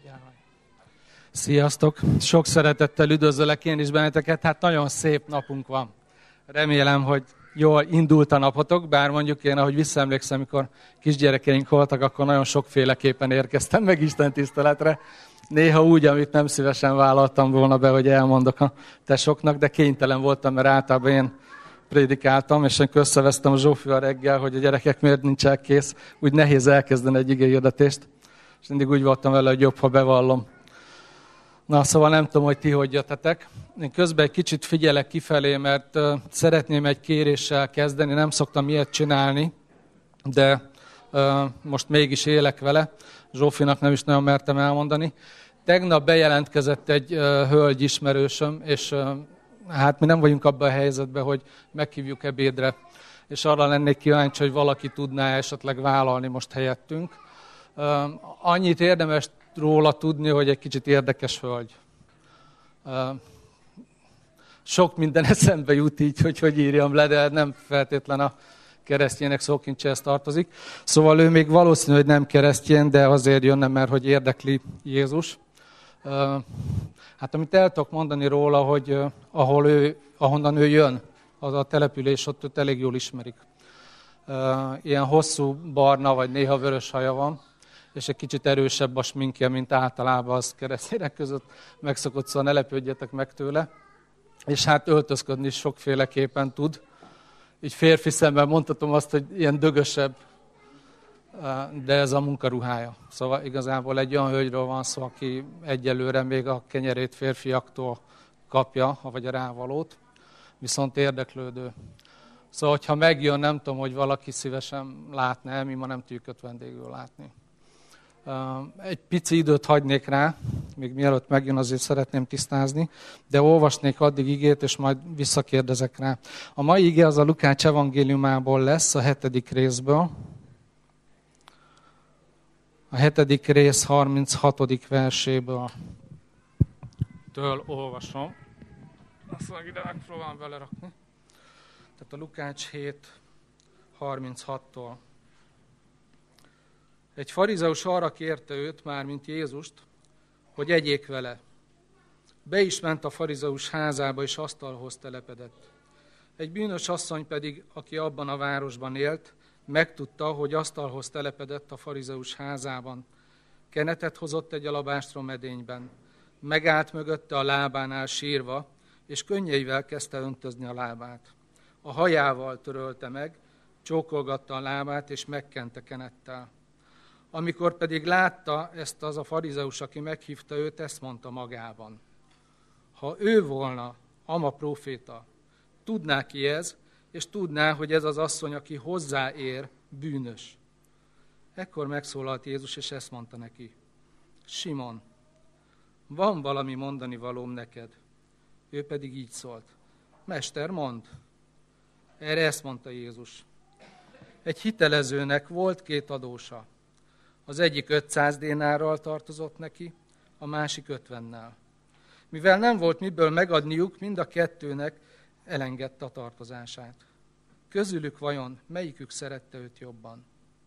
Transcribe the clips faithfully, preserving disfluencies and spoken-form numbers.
Sziasztok! Sok szeretettel üdvözöllek én is benneteket. Hát nagyon szép napunk van. Remélem, hogy jól indult a napotok, bár mondjuk én, ahogy visszaemlékszem, amikor kisgyerekeink voltak, akkor nagyon sokféleképpen érkeztem meg Isten tiszteletre. Néha úgy, amit nem szívesen vállaltam volna be, hogy elmondok a tesóknak, de kénytelen voltam, mert általában én prédikáltam, és amikor összevesztem a Zsófival reggel, hogy a gyerekek miért nincsenek kész, úgy nehéz elkezdeni egy igéhirdetést, és mindig úgy voltam vele, hogy jobb, ha bevallom. Na, szóval nem tudom, hogy ti hogy jöttetek. Én közben egy kicsit figyelek kifelé, mert uh, szeretném egy kéréssel kezdeni, nem szoktam ilyet csinálni, de uh, most mégis élek vele. Zsófinak nem is nagyon mertem elmondani. Tegnap bejelentkezett egy uh, hölgy ismerősöm, és uh, hát mi nem vagyunk abban a helyzetben, hogy meghívjuk ebédre. És arra lennék kíváncsi, hogy valaki tudná esetleg vállalni most helyettünk. Uh, annyit érdemes róla tudni, hogy egy kicsit érdekes hölgy. Uh, sok minden eszembe jut így, hogy hogy írjam le, de nem feltétlen a keresztjének szókincséhez tartozik. Szóval ő még valószínű, hogy nem keresztjén, de azért jönne, mert hogy érdekli Jézus. Uh, hát amit el tudok mondani róla, hogy uh, ahol ő, ahonnan ő jön, az a település, ott őt elég jól ismerik. Uh, ilyen hosszú, barna, vagy néha vörös haja van, és egy kicsit erősebb a sminkje, mint általában az keresztények között megszokott, szóval ne lepődjetek meg tőle. És hát öltözködni is sokféleképpen tud. Így férfi szemben mondhatom azt, hogy ilyen dögösebb, de ez a munkaruhája. Szóval igazából egy olyan hölgyről van szó, aki egyelőre még a kenyerét férfiaktól kapja, vagy a rávalót, viszont érdeklődő. Szóval, hogyha megjön, nem tudom, hogy valaki szívesen látná, mi ma nem tudjuk öt vendégül látni. Egy pici időt hagynék rá, még mielőtt megjön, azért szeretném tisztázni, de olvasnék addig igét, és majd visszakérdezek rá. A mai ige az a Lukács evangéliumából lesz, a hetedik részből. A hetedik rész harminchatodik verséből től olvasom. Azt mondjuk, ide megpróbálom belerakni. Tehát a Lukács hét harminchattól. Egy farizeus arra kérte őt, mármint Jézust, hogy egyék vele. Be is ment a farizeus házába, és asztalhoz telepedett. Egy bűnös asszony pedig, aki abban a városban élt, megtudta, hogy asztalhoz telepedett a farizeus házában. Kenetet hozott egy alabástrom edényben. Megállt mögötte a lábánál sírva, és könnyeivel kezdte öntözni a lábát. A hajával törölte meg, csókolgatta a lábát, és megkente kenettel. Amikor pedig látta ezt az a farizeus, aki meghívta őt, ezt mondta magában. Ha ő volna, ama próféta, tudná ki ez, és tudná, hogy ez az asszony, aki hozzáér, bűnös. Ekkor megszólalt Jézus, és ezt mondta neki. Simon, van valami mondani valóm neked. Ő pedig így szólt. Mester, mondd. Erre ezt mondta Jézus. Egy hitelezőnek volt két adósa. Az egyik ötszáz dénárral tartozott neki, a másik ötvennel. Mivel nem volt miből megadniuk, mind a kettőnek elengedte a tartozását. Közülük vajon melyikük szerette őt jobban?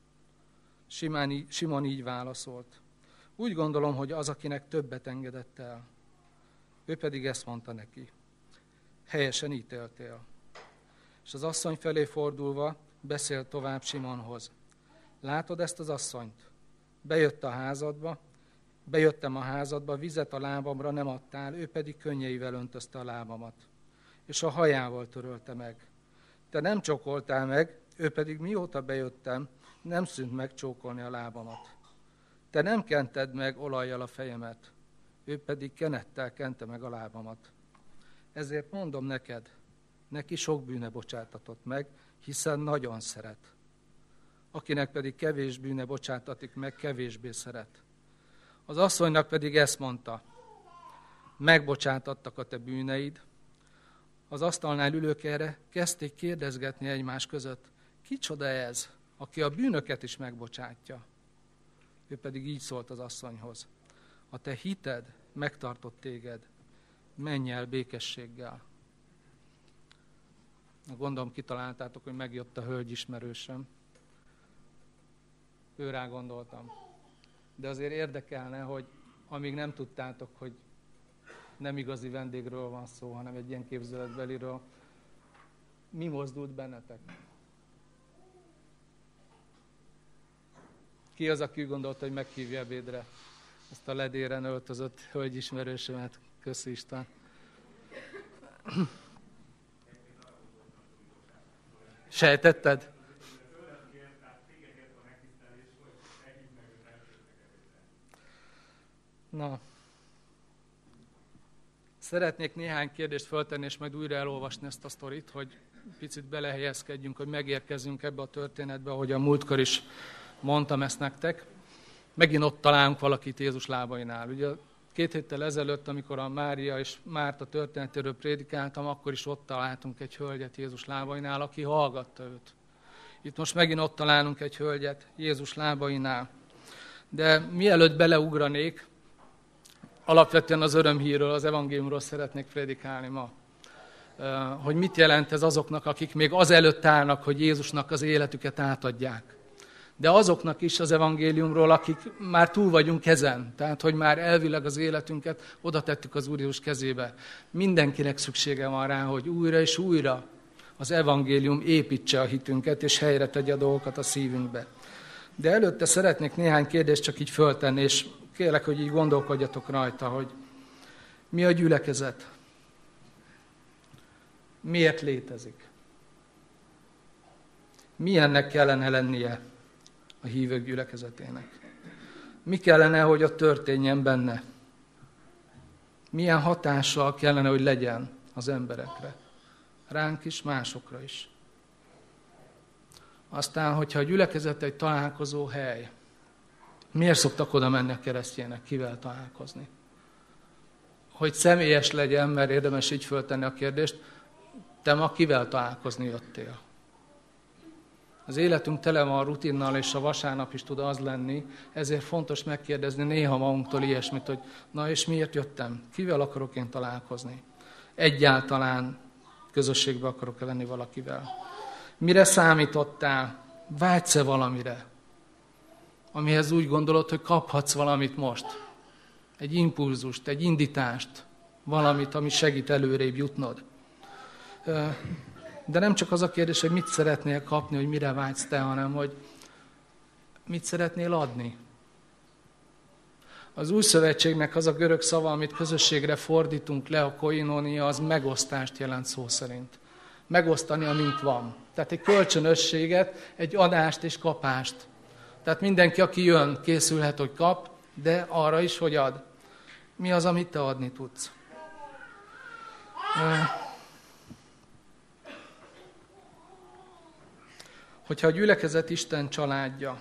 Simán, Simon így válaszolt. Úgy gondolom, hogy az, akinek többet engedett el. Ő pedig ezt mondta neki. Helyesen ítéltél. És az asszony felé fordulva beszélt tovább Simonhoz. Látod ezt az asszonyt? Bejött a házadba, bejöttem a házadba, vizet a lábamra nem adtál, ő pedig könnyeivel öntözte a lábamat, és a hajával törölte meg. Te nem csókoltál meg, ő pedig mióta bejöttem, nem szűnt meg csókolni a lábamat. Te nem kented meg olajjal a fejemet, ő pedig kenettel kente meg a lábamat. Ezért mondom neked, neki sok bűne bocsátatott meg, hiszen nagyon szeret. Akinek pedig kevés bűne bocsátatik meg, kevésbé szeret. Az asszonynak pedig ezt mondta, megbocsátattak a te bűneid. Az asztalnál ülők erre kezdték kérdezgetni egymás között, kicsoda ez, aki a bűnöket is megbocsátja. Ő pedig így szólt az asszonyhoz, a te hited megtartott téged, menj el békességgel. Gondolom kitaláltátok, hogy megjött a hölgy ismerősöm. Őrá gondoltam. De azért érdekelne, hogy amíg nem tudtátok, hogy nem igazi vendégről van szó, hanem egy ilyen képzeletbeliről. Mi mozdult bennetek? Ki az, aki úgy gondolta, hogy meghívja ebédre ezt a ledéren öltözött hölgyismerősömet? Köszi István. Sejtetted? Na. Szeretnék néhány kérdést föltenni, és majd újra elolvasni ezt a sztorit, hogy picit belehelyezkedjünk, hogy megérkezzünk ebbe a történetbe, ahogy a múltkor is mondtam ezt nektek. Megint ott találunk valakit Jézus lábainál. Ugye két héttel ezelőtt, amikor a Mária és Márta történetéről prédikáltam, akkor is ott találtunk egy hölgyet Jézus lábainál, aki hallgatta őt. Itt most megint ott találunk egy hölgyet Jézus lábainál. De mielőtt beleugranék, alapvetően az örömhírről, az evangéliumról szeretnék prédikálni ma. Hogy mit jelent ez azoknak, akik még azelőtt állnak, hogy Jézusnak az életüket átadják. De azoknak is az evangéliumról, akik már túl vagyunk ezen. Tehát, hogy már elvileg az életünket oda tettük az Úr Jézus kezébe. Mindenkinek szüksége van rá, hogy újra és újra az evangélium építse a hitünket, és helyre tegye a dolgokat a szívünkbe. De előtte szeretnék néhány kérdést csak így föltenni, és kérlek, hogy így gondolkodjatok rajta, hogy mi a gyülekezet? Miért létezik? Milyennek kellene lennie a hívők gyülekezetének? Mi kellene, hogy ott történjen benne? Milyen hatással kellene, hogy legyen az emberekre? Ránk is, másokra is. Aztán, hogyha a gyülekezet egy találkozó hely, miért szoktak oda menni a keresztjének, kivel találkozni? Hogy személyes legyen, mert érdemes így föltenni a kérdést, te ma kivel találkozni jöttél? Az életünk tele van a rutinnal, és a vasárnap is tud az lenni, ezért fontos megkérdezni néha magunktól ilyesmit, hogy na és miért jöttem? Kivel akarok én találkozni? Egyáltalán közösségbe akarok-e lenni valakivel? Mire számítottál? Vágysz-e valamire? Amihez úgy gondolod, hogy kaphatsz valamit most. Egy impulzust, egy indítást, valamit, ami segít előrébb jutnod. De nem csak az a kérdés, hogy mit szeretnél kapni, hogy mire vágysz te, hanem hogy mit szeretnél adni. Az Új Szövetségnek az a görög szava, amit közösségre fordítunk le, a koinónia, az megosztást jelent szó szerint. Megosztani, amint van. Tehát egy kölcsönösséget, egy adást és kapást. Tehát mindenki, aki jön, készülhet, hogy kap, de arra is, hogy ad. Mi az, amit te adni tudsz? Hogyha a gyülekezet Isten családja,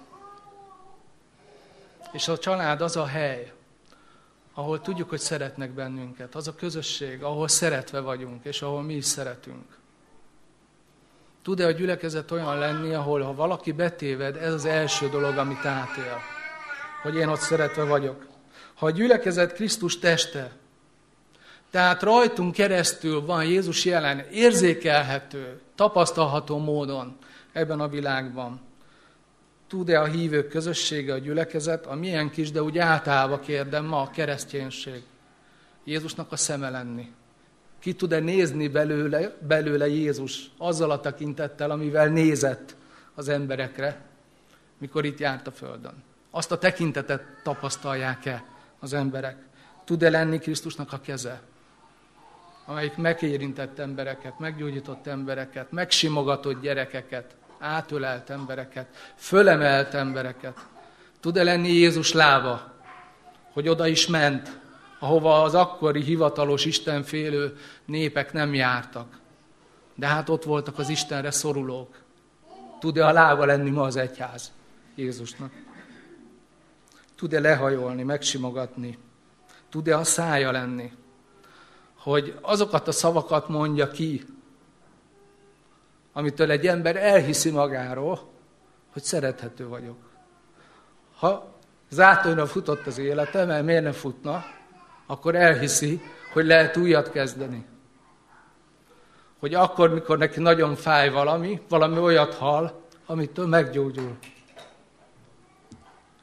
és a család az a hely, ahol tudjuk, hogy szeretnek bennünket, az a közösség, ahol szeretve vagyunk, és ahol mi is szeretünk. Tud-e a gyülekezet olyan lenni, ahol ha valaki betéved, ez az első dolog, amit átél, hogy én ott szeretve vagyok. Ha a gyülekezet Krisztus teste, tehát rajtunk keresztül van Jézus jelen, érzékelhető, tapasztalható módon ebben a világban. Tud-e a hívők közössége, a gyülekezet, a milyen kis, de úgy általában kérdem ma a kereszténység, Jézusnak a szeme lenni? Ki tud-e nézni belőle, belőle Jézus azzal a tekintettel, amivel nézett az emberekre, mikor itt járt a földön? Azt a tekintetet tapasztalják-e az emberek? Tud-e lenni Krisztusnak a keze, amelyik megérintett embereket, meggyógyított embereket, megsimogatott gyerekeket, átölelt embereket, fölemelt embereket? Tud-e lenni Jézus lába, hogy oda is ment, ahova az akkori hivatalos istenfélő népek nem jártak. De hát ott voltak az Istenre szorulók. Tud-e a lába lenni ma az egyház Jézusnak? Tud-e lehajolni, megsimogatni? Tud-e a szája lenni, hogy azokat a szavakat mondja ki, amitől egy ember elhiszi magáról, hogy szerethető vagyok. Ha zátonyra futott az élete, mert miért ne futna, akkor elhiszi, hogy lehet újat kezdeni. Hogy akkor, mikor neki nagyon fáj valami, valami olyat hall, amitől meggyógyul.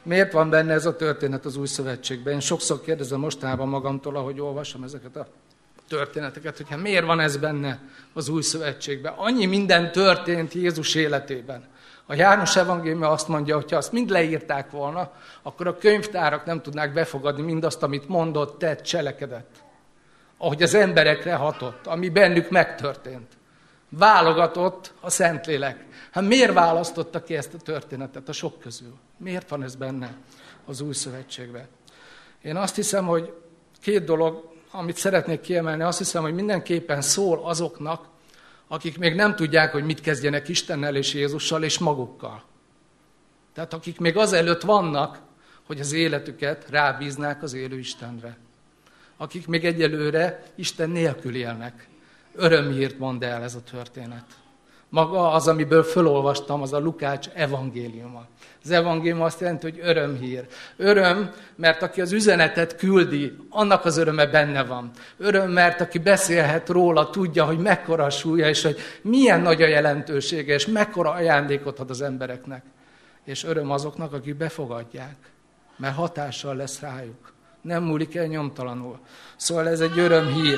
Miért van benne ez a történet az Új Szövetségben? Én sokszor kérdezem mostában magamtól, ahogy olvasom ezeket a történeteket, hogy hát miért van ez benne az Új Szövetségben? Annyi minden történt Jézus életében. A János evangéliuma azt mondja, hogy ha azt mind leírták volna, akkor a könyvtárak nem tudnák befogadni mindazt, amit mondott, tett, cselekedett. Ahogy az emberekre hatott, ami bennük megtörtént. Válogatott a Szentlélek. Hát miért választotta ki ezt a történetet a sok közül? Miért van ez benne az Új Szövetségben? Én azt hiszem, hogy két dolog, amit szeretnék kiemelni, azt hiszem, hogy mindenképpen szól azoknak, akik még nem tudják, hogy mit kezdjenek Istennel és Jézussal és magukkal. Tehát akik még azelőtt vannak, hogy az életüket rábíznák az élő Istenre. Akik még egyelőre Isten nélkül élnek. Örömhírt mond el ez a történet. Maga az, amiből fölolvastam, az a Lukács evangéliuma. Az evangélium azt jelenti, hogy örömhír. Öröm, mert aki az üzenetet küldi, annak az öröme benne van. Öröm, mert aki beszélhet róla, tudja, hogy mekkora a súlya, és hogy milyen nagy a jelentősége, és mekkora ajándékot ad az embereknek. És öröm azoknak, akik befogadják, mert hatással lesz rájuk. Nem múlik el nyomtalanul. Szóval ez egy örömhír,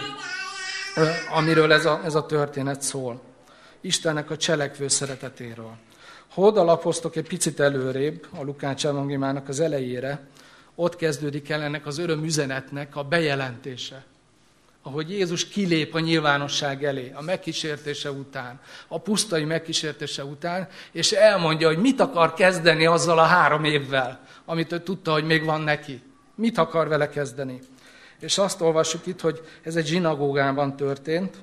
amiről ez a, ez a történet szól. Istennek a cselekvő szeretetéről. Ha odalapoztok egy picit előrébb a Lukács evangéliumának az elejére, ott kezdődik el ennek az örömüzenetnek a bejelentése. Ahogy Jézus kilép a nyilvánosság elé, a megkísértése után, a pusztai megkísértése után, és elmondja, hogy mit akar kezdeni azzal a három évvel, amit ő tudta, hogy még van neki. Mit akar vele kezdeni? És azt olvassuk itt, hogy ez egy zsinagógában történt,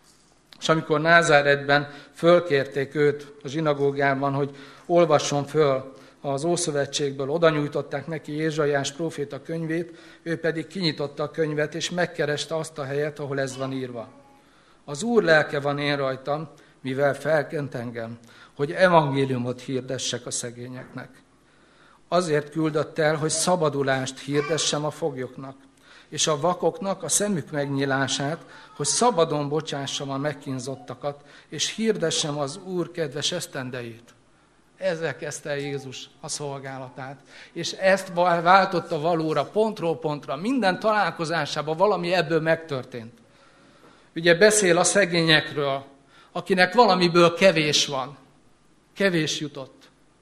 és amikor Názáretben fölkérték őt a zsinagógában, hogy olvasson föl az Ószövetségből, oda nyújtották neki Ézsaiás próféta könyvét, ő pedig kinyitotta a könyvet, és megkereste azt a helyet, ahol ez van írva. Az Úr lelke van én rajtam, mivel felkent engem, hogy evangéliumot hirdessek a szegényeknek. Azért küldött el, hogy szabadulást hirdessem a foglyoknak, és a vakoknak a szemük megnyílását, hogy szabadon bocsássam a megkínzottakat, és hirdessem az Úr kedves esztendejét. Ezzel kezdte Jézus a szolgálatát. És ezt váltotta valóra, pontról pontra. Minden találkozásában valami ebből megtörtént. Ugye beszél a szegényekről, akinek valamiből kevés van. Kevés jutott.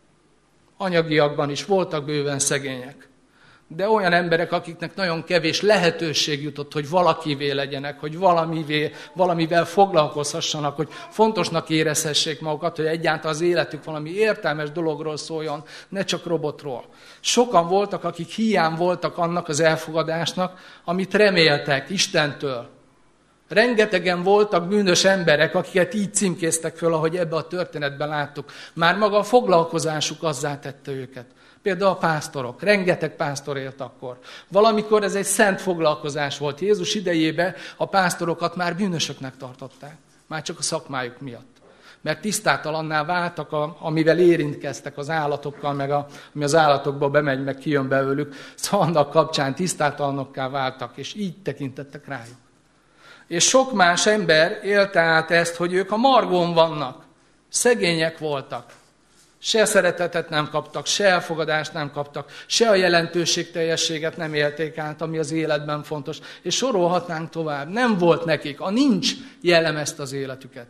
Anyagiakban is voltak bőven szegények. De olyan emberek, akiknek nagyon kevés lehetőség jutott, hogy valakivé legyenek, hogy valamivé, valamivel foglalkozhassanak, hogy fontosnak érezhessék magukat, hogy egyáltalán az életük valami értelmes dologról szóljon, ne csak robotról. Sokan voltak, akik hiány voltak annak az elfogadásnak, amit reméltek Istentől. Rengetegen voltak bűnös emberek, akiket így címkéztek föl, ahogy ebbe a történetben láttuk. Már maga a foglalkozásuk azzá tette őket. Például a pásztorok. Rengeteg pásztor élt akkor. Valamikor ez egy szent foglalkozás volt. Jézus idejében a pásztorokat már bűnösöknek tartották. Már csak a szakmájuk miatt. Mert tisztátalanná váltak, a, amivel érintkeztek az állatokkal, meg a, ami az állatokba bemegy, meg kijön belőlük. Szóval annak kapcsán tisztátalanokká váltak, és így tekintettek rájuk. És sok más ember élte át ezt, hogy ők a margón vannak. Szegények voltak. Se szeretetet nem kaptak, se elfogadást nem kaptak, se a jelentőségteljességet nem élték át, ami az életben fontos. És sorolhatnánk tovább. Nem volt nekik, a nincs jellemezte az életüket.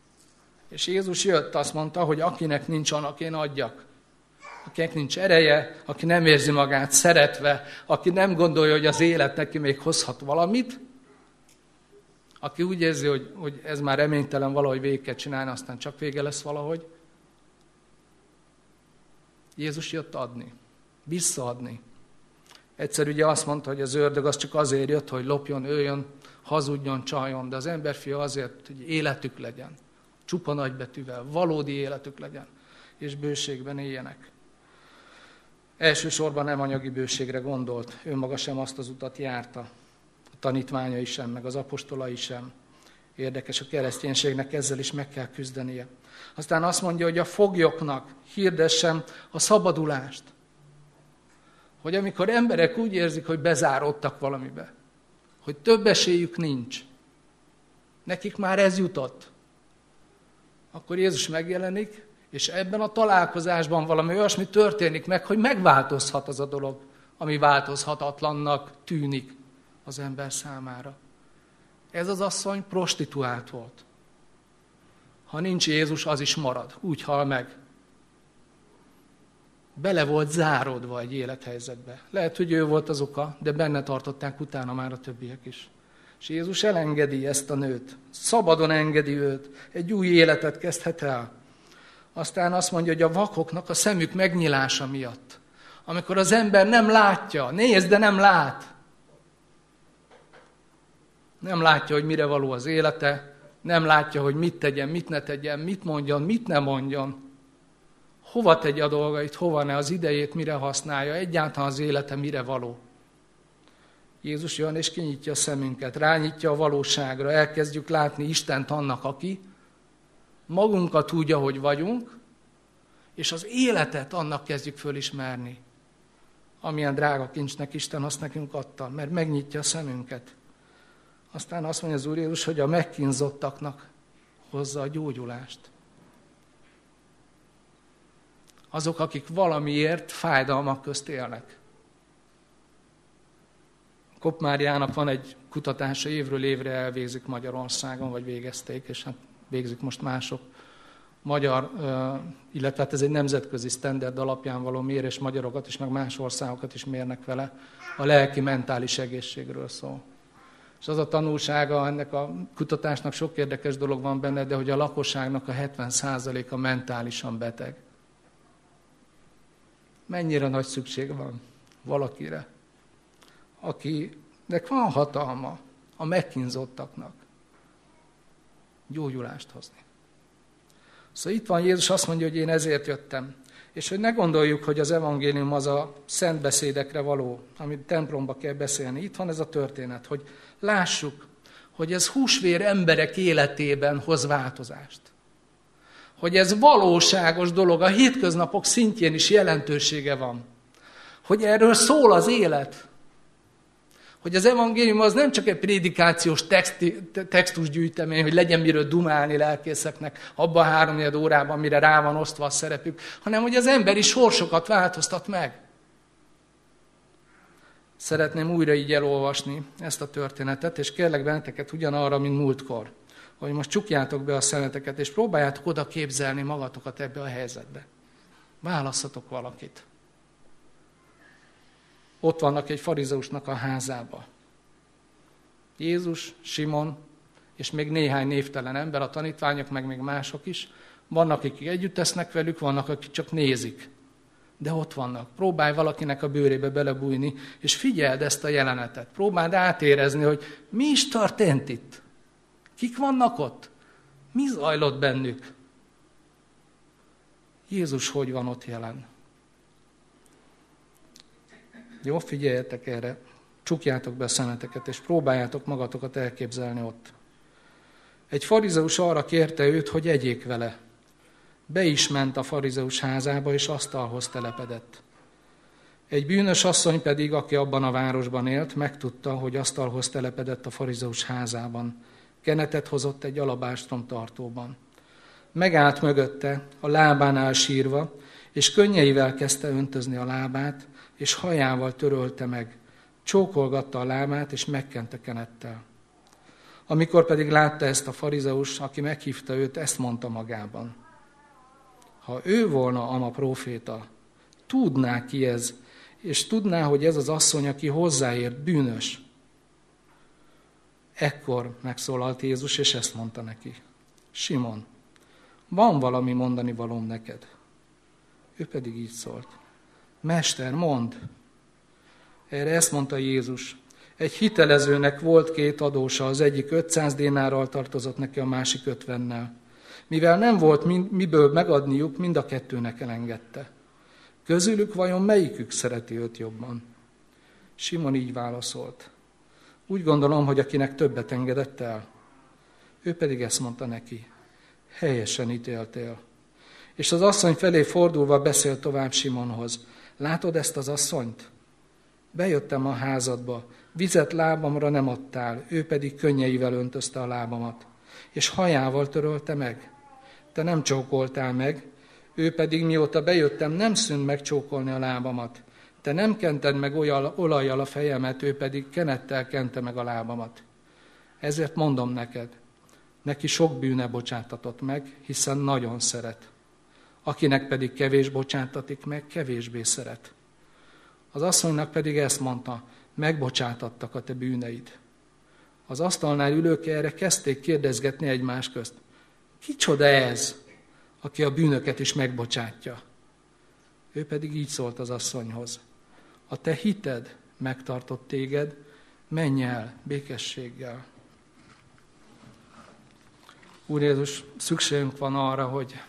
És Jézus jött, azt mondta, hogy akinek nincs, annak én adjak. Akinek nincs ereje, aki nem érzi magát szeretve, aki nem gondolja, hogy az élet neki még hozhat valamit, aki úgy érzi, hogy, hogy ez már reménytelen, valahogy végig kell csinálni, aztán csak vége lesz valahogy. Jézus jött adni, visszaadni. Egyszer ugye azt mondta, hogy az ördög az csak azért jött, hogy lopjon, öljön, hazudjon, csaljon, de az emberfia azért, hogy életük legyen. Csupa nagybetűvel, valódi életük legyen, és bőségben éljenek. Elsősorban nem anyagi bőségre gondolt, ő maga sem azt az utat járta. A tanítványai sem, meg az apostolai sem. Érdekes, a kereszténységnek ezzel is meg kell küzdenie. Aztán azt mondja, hogy a foglyoknak hirdessem a szabadulást. Hogy amikor emberek úgy érzik, hogy bezáródtak valamibe, hogy több esélyük nincs, nekik már ez jutott, akkor Jézus megjelenik, És ebben a találkozásban valami olyasmi történik meg, hogy megváltozhat az a dolog, ami változhatatlannak tűnik az ember számára. Ez az asszony prostituált volt. Ha nincs Jézus, az is marad. Úgy hal meg. Bele volt záródva egy élethelyzetbe. Lehet, hogy ő volt az oka, de benne tartották utána már a többiek is. És Jézus elengedi ezt a nőt. Szabadon engedi őt. Egy új életet kezdhet el. Aztán azt mondja, hogy a vakoknak a szemük megnyílása miatt. Amikor az ember nem látja, nézd, de nem lát. Nem látja, hogy mire való az élete, nem látja, hogy mit tegyen, mit ne tegyen, mit mondjon, mit ne mondjon. Hova tegye a dolgait, hova ne, az idejét mire használja, egyáltalán az élete mire való. Jézus jön és kinyitja a szemünket, rányitja a valóságra, elkezdjük látni Istent annak, aki, magunkat úgy, ahogy vagyunk, és az életet annak kezdjük fölismerni. Amilyen drága kincsnek Isten azt nekünk adta, mert megnyitja a szemünket. Aztán azt mondja az Úr Jézus, hogy a megkínzottaknak hozza a gyógyulást. Azok, akik valamiért fájdalmak közt élnek. Koppmáriának van egy kutatása, évről évre elvégzik Magyarországon, vagy végezték, és hát végzik most mások. Magyar, illetve hát ez egy nemzetközi standard alapján való mérés, magyarokat is, meg más országokat is mérnek vele. A lelki-mentális egészségről szól. És az a tanulsága ennek a kutatásnak, sok érdekes dolog van benne, de hogy a lakosságnak a hetven százaléka mentálisan beteg. Mennyire nagy szükség van valakire, akinek van hatalma a megkínzottaknak gyógyulást hozni. Szóval itt van Jézus, azt mondja, hogy én ezért jöttem. És hogy ne gondoljuk, hogy az evangélium az a szent beszédekre való, amit templomba kell beszélni. Itt van ez a történet, hogy lássuk, hogy ez húsvér emberek életében hoz változást. Hogy ez valóságos dolog, a hétköznapok szintjén is jelentősége van. Hogy erről szól az élet. Hogy az evangélium az nem csak egy prédikációs texti, textusgyűjtemény, hogy legyen miről dumálni lelkészeknek abban a háromnegyed órában, mire rá van osztva a szerepük, hanem hogy az emberi sorsokat változtat meg. Szeretném újra így elolvasni ezt a történetet, és kérlek benneteket ugyanarra, mint múltkor, hogy most csukjátok be a szemeteket, és próbáljátok oda képzelni magatokat ebbe a helyzetbe. Válasszatok valakit. Ott vannak egy farizeusnak a házába. Jézus, Simon, és még néhány névtelen ember, a tanítványok, meg még mások is. Vannak, akik együtt tesznek velük, vannak, akik csak nézik. De ott vannak. Próbálj valakinek a bőrébe belebújni, és figyeld ezt a jelenetet. Próbáld átérezni, hogy mi is történt itt. Kik vannak ott? Mi zajlott bennük? Jézus hogy van ott jelen? Jó, figyeljetek erre, csukjátok be a szemeteket, és próbáljátok magatokat elképzelni ott. Egy farizeus arra kérte őt, hogy egyék vele. Be is ment a farizeus házába, és asztalhoz telepedett. Egy bűnös asszony pedig, aki abban a városban élt, megtudta, hogy asztalhoz telepedett a farizeus házában. Kenetet hozott egy alabástrom tartóban. Megállt mögötte, a lábánál sírva, és könnyeivel kezdte öntözni a lábát, és hajával törölte meg, csókolgatta a lábát, és megkente kenettel. Amikor pedig látta ezt a farizeus, aki meghívta őt, ezt mondta magában. Ha ő volna ama próféta, tudná ki ez, és tudná, hogy ez az asszony, aki hozzáért, bűnös. Ekkor megszólalt Jézus, és ezt mondta neki. Simon, van valami mondani valóm neked. Ő pedig így szólt. Mester, mondd! Erre ezt mondta Jézus. Egy hitelezőnek volt két adósa, az egyik ötszáz dénárral tartozott neki, a másik ötvennel. Mivel nem volt miből megadniuk, mind a kettőnek elengedte. Közülük vajon melyikük szereti őt jobban? Simon így válaszolt. Úgy gondolom, hogy akinek többet engedett el. Ő pedig ezt mondta neki. Helyesen ítéltél. És az asszony felé fordulva beszélt tovább Simonhoz. Látod ezt az asszonyt? Bejöttem a házadba, vizet lábamra nem adtál, ő pedig könnyeivel öntözte a lábamat, és hajával törölte meg. Te nem csókoltál meg, Ő pedig, mióta bejöttem, nem szűnt megcsókolni a lábamat. Te nem kented meg olajjal a fejemet, ő pedig kenettel kente meg a lábamat. Ezért mondom neked, neki sok bűne bocsátatott meg, hiszen nagyon szeret. Akinek pedig kevés bocsátatik meg, kevésbé szeret. Az asszonynak pedig ezt mondta, megbocsátattak a te bűneid. Az asztalnál ülők erre kezdték kérdezgetni egymás közt. Kicsoda ez, aki a bűnöket is megbocsátja? Ő pedig így szólt az asszonyhoz. A te hited megtartott téged, menj el békességgel. Úr Jézus, szükségünk van arra, hogy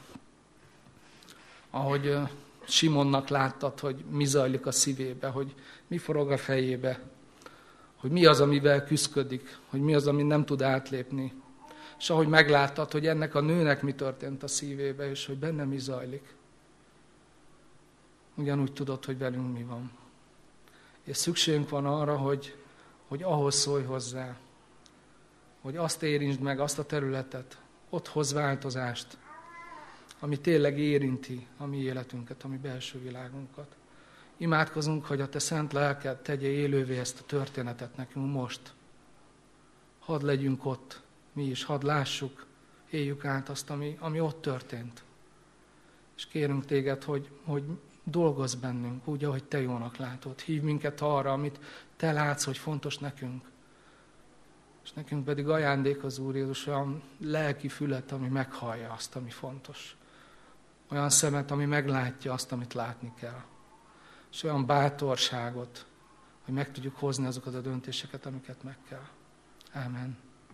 ahogy Simonnak láttad, hogy mi zajlik a szívébe, hogy mi forog a fejébe, hogy mi az, amivel küszködik, hogy mi az, ami nem tud átlépni. És ahogy megláttad, hogy ennek a nőnek mi történt a szívébe, és hogy benne mi zajlik. Ugyanúgy tudod, hogy velünk mi van. És szükségünk van arra, hogy, hogy ahhoz szólj hozzá, hogy azt érintsd meg, azt a területet, ott hoz változást, ami tényleg érinti a mi életünket, a mi belső világunkat. Imádkozunk, hogy a te szent lelked tegye élővé ezt a történetet nekünk most. Hadd legyünk ott, mi is, hadd lássuk, éljük át azt, ami, ami ott történt. És kérünk téged, hogy, hogy dolgozz bennünk, úgy, ahogy te jónak látod. Hívj minket arra, amit te látsz, hogy fontos nekünk. És nekünk pedig ajándék az Úr Jézus olyan lelki fület, ami meghallja azt, ami fontos. Olyan szemet, ami meglátja azt, amit látni kell. És olyan bátorságot, hogy meg tudjuk hozni azokat a döntéseket, amiket meg kell. Ámen.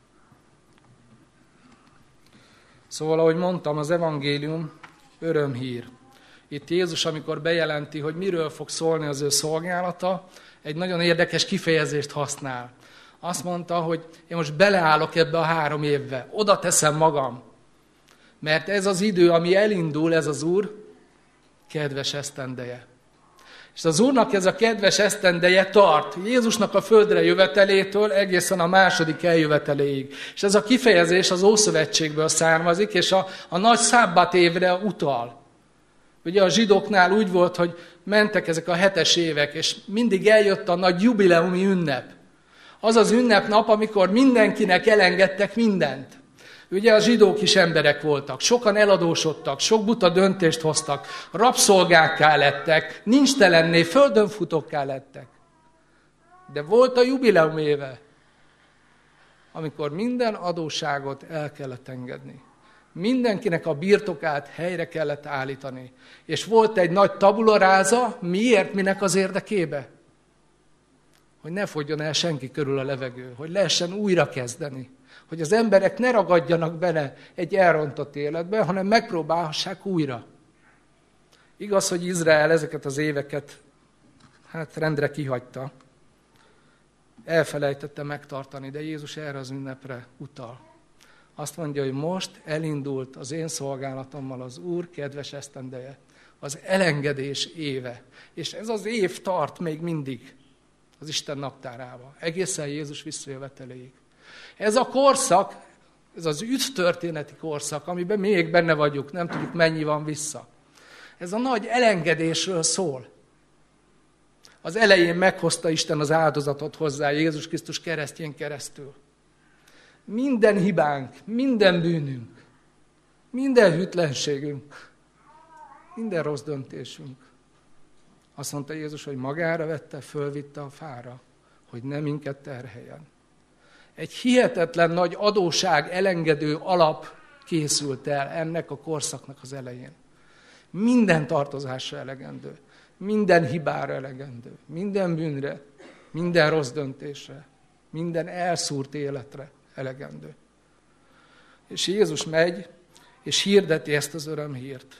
Szóval, ahogy mondtam, az evangélium örömhír. Itt Jézus, amikor bejelenti, hogy miről fog szólni az ő szolgálata, egy nagyon érdekes kifejezést használ. Azt mondta, hogy én most beleállok ebbe a három évbe, oda teszem magam. Mert ez az idő, ami elindul, ez az Úr kedves esztendeje. És az Úrnak ez a kedves esztendeje tart Jézusnak a földre jövetelétől egészen a második eljöveteléig. És ez a kifejezés az Ószövetségből származik, és a, a nagy szábbat évre utal. Ugye a zsidóknál úgy volt, hogy mentek ezek a hetes évek, és mindig eljött a nagy jubileumi ünnep. Az az ünnepnap, amikor mindenkinek elengedtek mindent. Ugye a zsidók is emberek voltak, sokan eladósodtak, sok buta döntést hoztak, rabszolgákká lettek, nincs telenné, földönfutókká lettek. De volt a jubileum éve, amikor minden adósságot el kellett engedni. Mindenkinek a birtokát helyre kellett állítani. És volt egy nagy tabularáza, miért, minek az érdekébe? Hogy ne fogjon el senki körül a levegő, hogy lehessen újra kezdeni. Hogy az emberek ne ragadjanak bele egy elrontott életbe, hanem megpróbálhassák újra. Igaz, hogy Izrael ezeket az éveket hát rendre kihagyta. Elfelejtette megtartani, de Jézus erre az ünnepre utal. Azt mondja, hogy most elindult az én szolgálatommal az Úr kedves esztendeje, az elengedés éve. És ez az év tart még mindig az Isten naptárába, egészen Jézus visszajöveteléig. Ez a korszak, ez az üdvtörténeti korszak, amiben még benne vagyunk, nem tudjuk mennyi van vissza. Ez a nagy elengedésről szól. Az elején meghozta Isten az áldozatot hozzá Jézus Krisztus keresztjén keresztül. Minden hibánk, minden bűnünk, minden hűtlenségünk, minden rossz döntésünk. Azt mondta Jézus, hogy magára vette, fölvitte a fára, hogy ne minket terheljen. Egy hihetetlen nagy adóság elengedő alap készült el ennek a korszaknak az elején. Minden tartozásra elegendő, minden hibára elegendő, minden bűnre, minden rossz döntésre, minden elszúrt életre elegendő. És Jézus megy, és hirdeti ezt az örömhírt.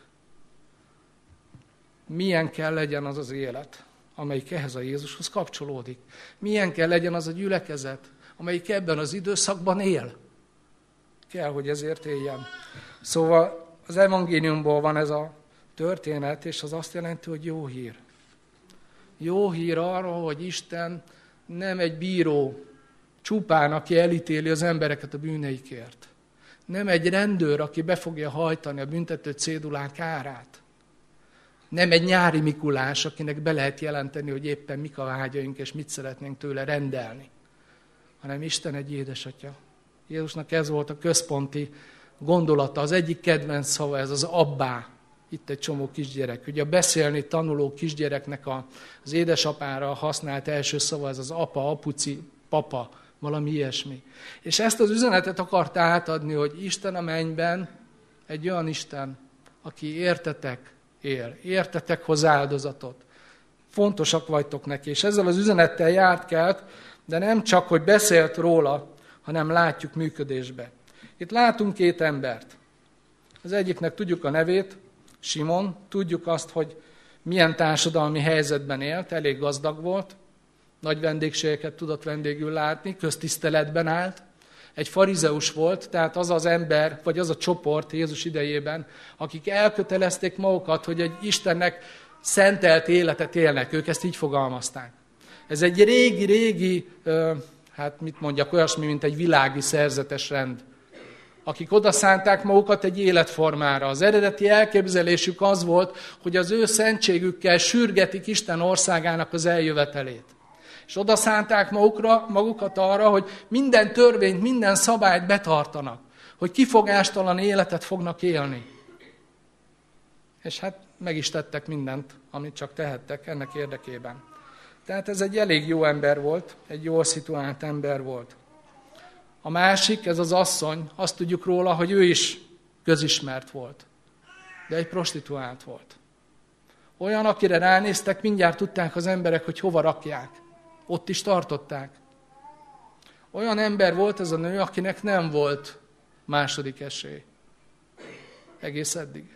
Milyen kell legyen az az élet, amelyik ehhez a Jézushoz kapcsolódik. Milyen kell legyen az a gyülekezet, amelyik ebben az időszakban él. Kell, hogy ezért éljen. Szóval az evangéliumból van ez a történet, és az azt jelenti, hogy jó hír. Jó hír arról, hogy Isten nem egy bíró csupán, aki elítéli az embereket a bűneikért. Nem egy rendőr, aki be fogja hajtani a büntető cédulák árát, Nem egy nyári Mikulás, akinek be lehet jelenteni, hogy éppen mik a vágyaink, és mit szeretnénk tőle rendelni. Hanem Isten egy édesatya. Jézusnak ez volt a központi gondolata, az egyik kedvenc szava, ez az abbá. Itt egy csomó kisgyerek. Ugye a beszélni tanuló kisgyereknek a, az édesapára használt első szava, ez az apa, apuci, papa, valami ilyesmi. És ezt az üzenetet akarta átadni, hogy Isten a mennyben egy olyan Isten, aki értetek él, értetek hoz áldozatot. Fontosak vagytok neki, és ezzel az üzenettel járt kelt, de nem csak, hogy beszélt róla, hanem látjuk működésbe. Itt látunk két embert. Az egyiknek tudjuk a nevét, Simon, tudjuk azt, hogy milyen társadalmi helyzetben élt, elég gazdag volt, nagy vendégségeket tudott vendégül látni, köztiszteletben állt. Egy farizeus volt, tehát az az ember, vagy az a csoport Jézus idejében, akik elkötelezték magukat, hogy egy Istennek szentelt életet élnek, ők ezt így fogalmazták. Ez egy régi-régi, hát mit mondjak, olyasmi, mint egy világi szerzetes rend, akik odaszánták magukat egy életformára. Az eredeti elképzelésük az volt, hogy az ő szentségükkel sürgetik Isten országának az eljövetelét. És odaszánták magukra, magukat arra, hogy minden törvényt, minden szabályt betartanak, hogy kifogástalan életet fognak élni. És hát meg is tettek mindent, amit csak tehettek ennek érdekében. Tehát ez egy elég jó ember volt, egy jól szituált ember volt. A másik, ez az asszony, azt tudjuk róla, hogy ő is közismert volt, de egy prostituált volt. Olyan, akire ránéztek, mindjárt tudták az emberek, hogy hova rakják. Ott is tartották. Olyan ember volt ez a nő, akinek nem volt második esély. Egész eddig.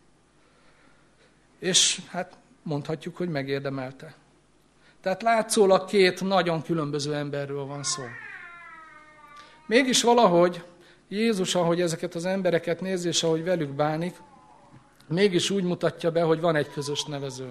És hát mondhatjuk, hogy megérdemelte. Tehát látszólag két nagyon különböző emberről van szó. Mégis valahogy Jézus, ahogy ezeket az embereket nézi, és ahogy velük bánik, mégis úgy mutatja be, hogy van egy közös nevező.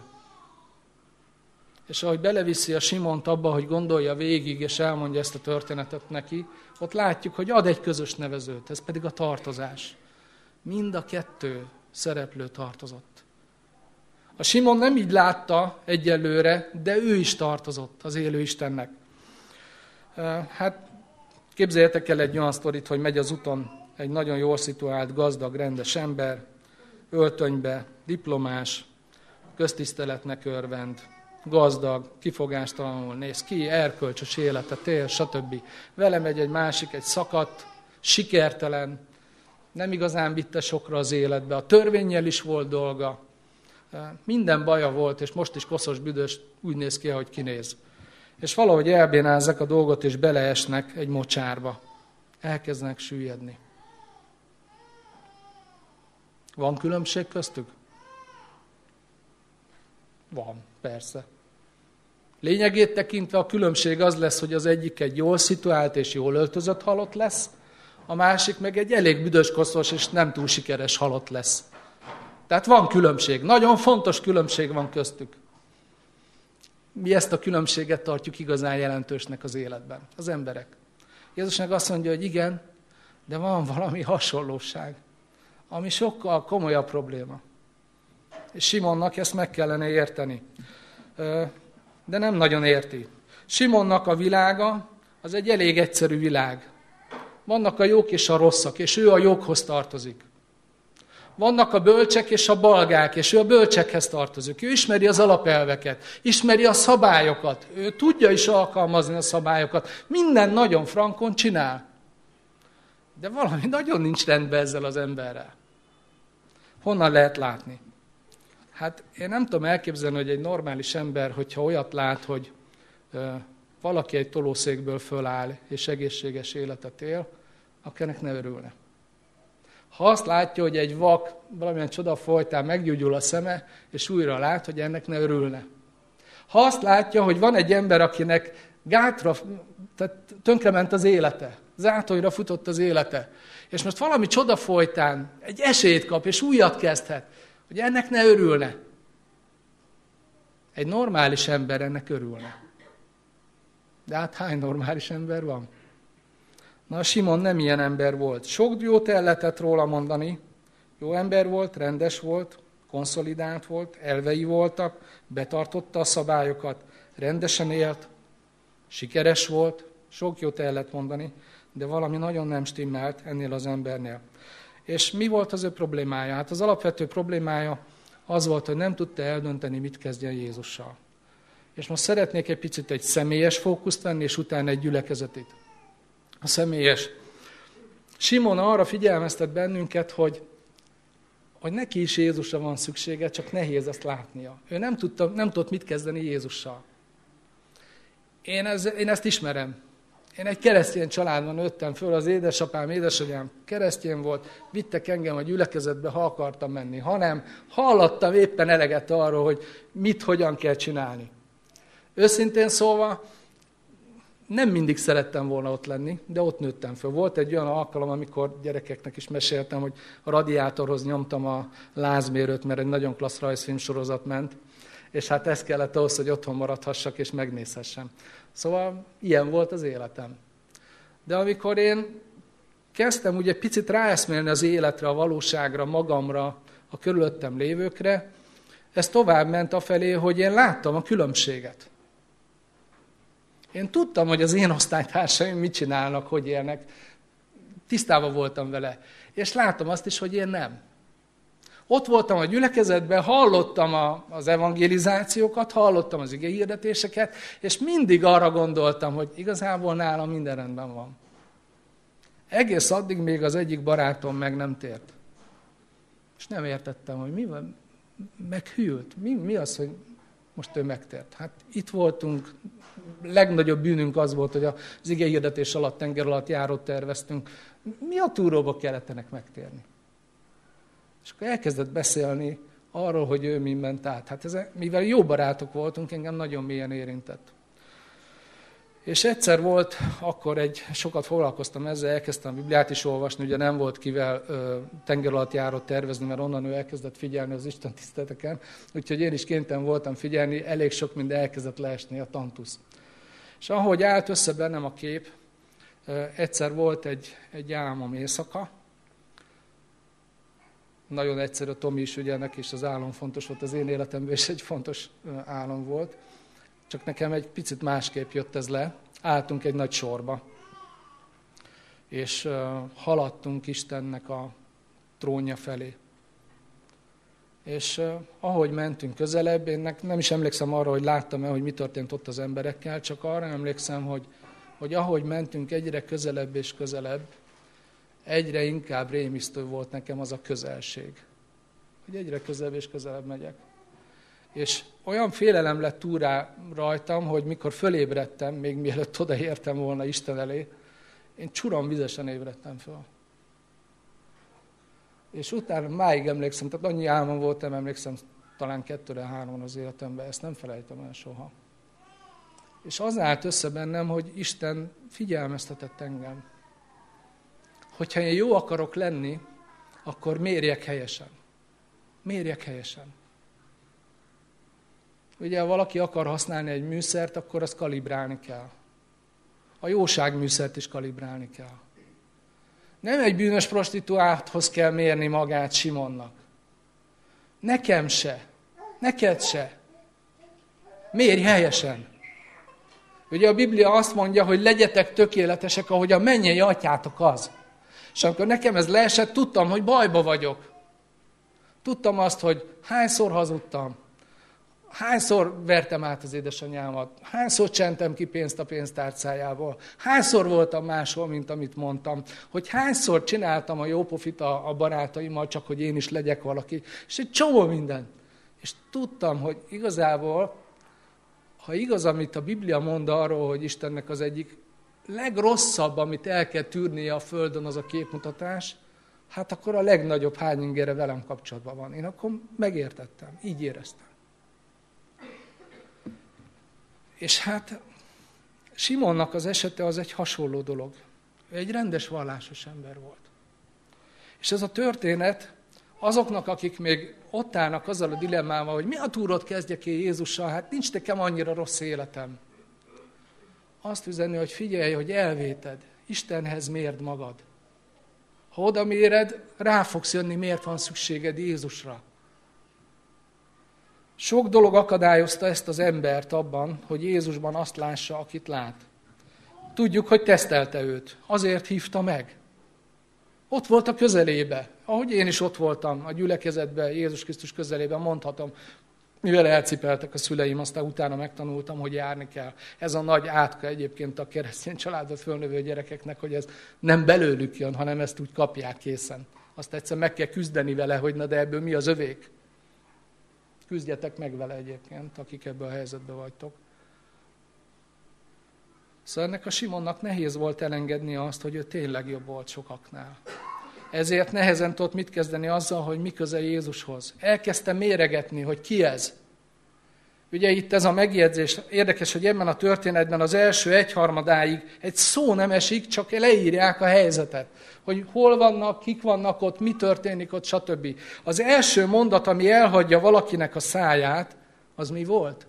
És ahogy beleviszi a Simont abba, hogy gondolja végig, és elmondja ezt a történetet neki, ott látjuk, hogy ad egy közös nevezőt, ez pedig a tartozás. Mind a kettő szereplő tartozott. A Simon nem így látta egyelőre, de ő is tartozott az élő Istennek. Hát képzeljétek el egy olyan sztorit, hogy megy az úton egy nagyon jól szituált, gazdag, rendes ember, öltönybe, diplomás, köztiszteletnek örvend, gazdag, kifogástalanul néz ki, erkölcsös életet él, stb. Vele megy egy másik, egy szakadt, sikertelen, nem igazán vitte sokra az életbe, a törvénnyel is volt dolga, minden baja volt, és most is koszos, büdös, úgy néz ki, ahogy kinéz. És valahogy elbénázzák a dolgot, és beleesnek egy mocsárba. Elkezdenek süllyedni. Van különbség köztük? Van, persze. Lényegét tekintve a különbség az lesz, hogy az egyik egy jól szituált és jól öltözött halott lesz, a másik meg egy elég büdös, koszos és nem túl sikeres halott lesz. Tehát van különbség. Nagyon fontos különbség van köztük. Mi ezt a különbséget tartjuk igazán jelentősnek az életben, az emberek. Jézusnak azt mondja, hogy igen, de van valami hasonlóság, ami sokkal komolyabb probléma. És Simonnak ezt meg kellene érteni. De nem nagyon érti. Simonnak a világa az egy elég egyszerű világ. Vannak a jók és a rosszak, és ő a jókhoz tartozik. Vannak a bölcsek és a balgák, és ő a bölcsekhez tartozik. Ő ismeri az alapelveket, ismeri a szabályokat, ő tudja is alkalmazni a szabályokat. Minden nagyon frankon csinál. De valami nagyon nincs rendben ezzel az emberrel. Honnan lehet látni? Hát én nem tudom elképzelni, hogy egy normális ember, hogyha olyat lát, hogy ö, valaki egy tolószékből föláll, és egészséges életet él, akkor ennek ne örülne. Ha azt látja, hogy egy vak valamilyen csoda folytán meggyógyul a szeme, és újra lát, hogy ennek ne örülne. Ha azt látja, hogy van egy ember, akinek gátra, tehát tönkrement az élete, zátonyra futott az élete, és most valami csoda folytán egy esélyt kap, és újat kezdhet, hogy ennek ne örülne. Egy normális ember ennek örülne. De hát hány normális ember van? Na, Simon nem ilyen ember volt. Sok jót el lehetett róla mondani. Jó ember volt, rendes volt, konszolidált volt, elvei voltak, betartotta a szabályokat, rendesen élt, sikeres volt, sok jót el lehet mondani, de valami nagyon nem stimmelt ennél az embernél. És mi volt az ő problémája? Hát az alapvető problémája az volt, hogy nem tudta eldönteni, mit kezdjen Jézussal. És most szeretnék egy picit egy személyes fókuszt venni, és utána egy gyülekezetit. A személyes. Simon arra figyelmeztet bennünket, hogy, hogy neki is Jézusra van szüksége, csak nehéz ezt látnia. Ő nem, tudta, nem tudott mit kezdeni Jézussal. Én, ez, én ezt ismerem. Én egy keresztény családban nőttem föl, az édesapám, édesanyám keresztény volt, vittek engem a gyülekezetbe, ha akartam menni. Ha nem, hallottam éppen eleget arról, hogy mit, hogyan kell csinálni. Őszintén szólva, nem mindig szerettem volna ott lenni, de ott nőttem föl. Volt egy olyan alkalom, amikor gyerekeknek is meséltem, hogy a radiátorhoz nyomtam a lázmérőt, mert egy nagyon klassz rajzfilm sorozat ment, és hát ez kellett ahhoz, hogy otthon maradhassak és megnézhessem. Szóval ilyen volt az életem. De amikor én kezdtem ugye picit ráeszmélni az életre, a valóságra, magamra, a körülöttem lévőkre, ez tovább ment afelé, hogy én láttam a különbséget. Én tudtam, hogy az én osztálytársaim mit csinálnak, hogy élnek. Tisztában voltam vele. És láttam azt is, hogy én nem. Ott voltam a gyülekezetben, hallottam a, az evangelizációkat, hallottam az igehirdetéseket, és mindig arra gondoltam, hogy igazából nálam minden rendben van. Egész addig még az egyik barátom meg nem tért. És nem értettem, hogy mi van, meghűlt. Mi, mi az, hogy most ő megtért? Hát itt voltunk, legnagyobb bűnünk az volt, hogy az igehirdetés alatt, tenger alatt járót terveztünk. Mi a túróba kellett ennek megtérni? És akkor elkezdett beszélni arról, hogy ő mi ment át. Hát ez, mivel jó barátok voltunk, engem nagyon mélyen érintett. És egyszer volt, akkor egy, sokat foglalkoztam ezzel, elkezdtem a Bibliát is olvasni, ugye nem volt kivel ö, tenger alatt járót tervezni, mert onnan ő elkezdett figyelni az Isten tiszteleteken, úgyhogy én is kénytelen voltam figyelni, elég sok minden elkezdett leesni a tantusz. És ahogy állt össze bennem a kép, ö, egyszer volt egy, egy álmom éjszaka, nagyon egyszerű, Tomi is ugye neki is az álom fontos volt, az én életemben is egy fontos álom volt. Csak nekem egy picit másképp jött ez le. Álltunk egy nagy sorba, és uh, haladtunk Istennek a trónja felé. És uh, ahogy mentünk közelebb, én nem is emlékszem arra, hogy láttam-e, hogy mi történt ott az emberekkel, csak arra emlékszem, hogy, hogy ahogy mentünk egyre közelebb és közelebb, egyre inkább rémisztő volt nekem az a közelség. Hogy egyre közelebb és közelebb megyek. És olyan félelem lett túl rá rajtam, hogy mikor fölébredtem, még mielőtt odaértem volna Isten elé, én csuron vizesen ébredtem föl. És utána máig emlékszem, tehát annyi álmom voltam, emlékszem talán kettőre, háromon az életemben, ezt nem felejtem el soha. És az állt össze bennem, hogy Isten figyelmeztetett engem. Hogyha én jó akarok lenni, akkor mérjek helyesen. Mérjek helyesen. Ugye, ha valaki akar használni egy műszert, akkor azt kalibrálni kell. A jóságműszert is kalibrálni kell. Nem egy bűnös prostituálthoz kell mérni magát Simonnak. Nekem se. Neked se. Mérj helyesen. Ugye a Biblia azt mondja, hogy legyetek tökéletesek, ahogy a mennyei atyátok az. És amikor nekem ez leesett, tudtam, hogy bajba vagyok. Tudtam azt, hogy hányszor hazudtam, hányszor vertem át az édesanyámat, hányszor csentem ki pénzt a pénztárcájából, hányszor voltam máshol, mint amit mondtam, hogy hányszor csináltam a jó pofit a, a barátaimmal, csak hogy én is legyek valaki, és egy csomó minden. És tudtam, hogy igazából, ha igaz, amit a Biblia mond arról, hogy Istennek az egyik legrosszabb, amit el kell tűrnie a földön, az a képmutatás, hát akkor a legnagyobb hányingere velem kapcsolatban van. Én akkor megértettem, így éreztem. És hát Simonnak az esete az egy hasonló dolog. Ő egy rendes vallásos ember volt. És ez a történet azoknak, akik még ott állnak azzal a dilemmával, hogy mi a túrot kezdjek én Jézussal, hát nincs nekem annyira rossz életem. Azt üzenni, hogy figyelj, hogy elvéted, Istenhez mérd magad. Ha oda méred, rá fogsz jönni, miért van szükséged Jézusra. Sok dolog akadályozta ezt az embert abban, hogy Jézusban azt lássa, akit lát. Tudjuk, hogy tesztelte őt. Azért hívta meg. Ott volt a közelébe. Ahogy én is ott voltam a gyülekezetben, Jézus Krisztus közelében, mondhatom, mivel elcipeltek a szüleim, aztán utána megtanultam, hogy járni kell. Ez a nagy átka egyébként a keresztény családba fölnövő gyerekeknek, hogy ez nem belőlük jön, hanem ezt úgy kapják készen. Azt egyszer meg kell küzdeni vele, hogy na de ebből mi az övék. Küzdjetek meg vele egyébként, akik ebben a helyzetben vagytok. Szóval ennek a Simonnak nehéz volt elengedni azt, hogy ő tényleg jobb volt sokaknál. Ezért nehezen tudott mit kezdeni azzal, hogy mi köze Jézushoz. Elkezdte méregetni, hogy ki ez. Ugye itt ez a megjegyzés, érdekes, hogy ebben a történetben az első egyharmadáig egy szó nem esik, csak leírják a helyzetet. Hogy hol vannak, kik vannak ott, mi történik ott, stb. Az első mondat, ami elhagyja valakinek a száját, az mi volt?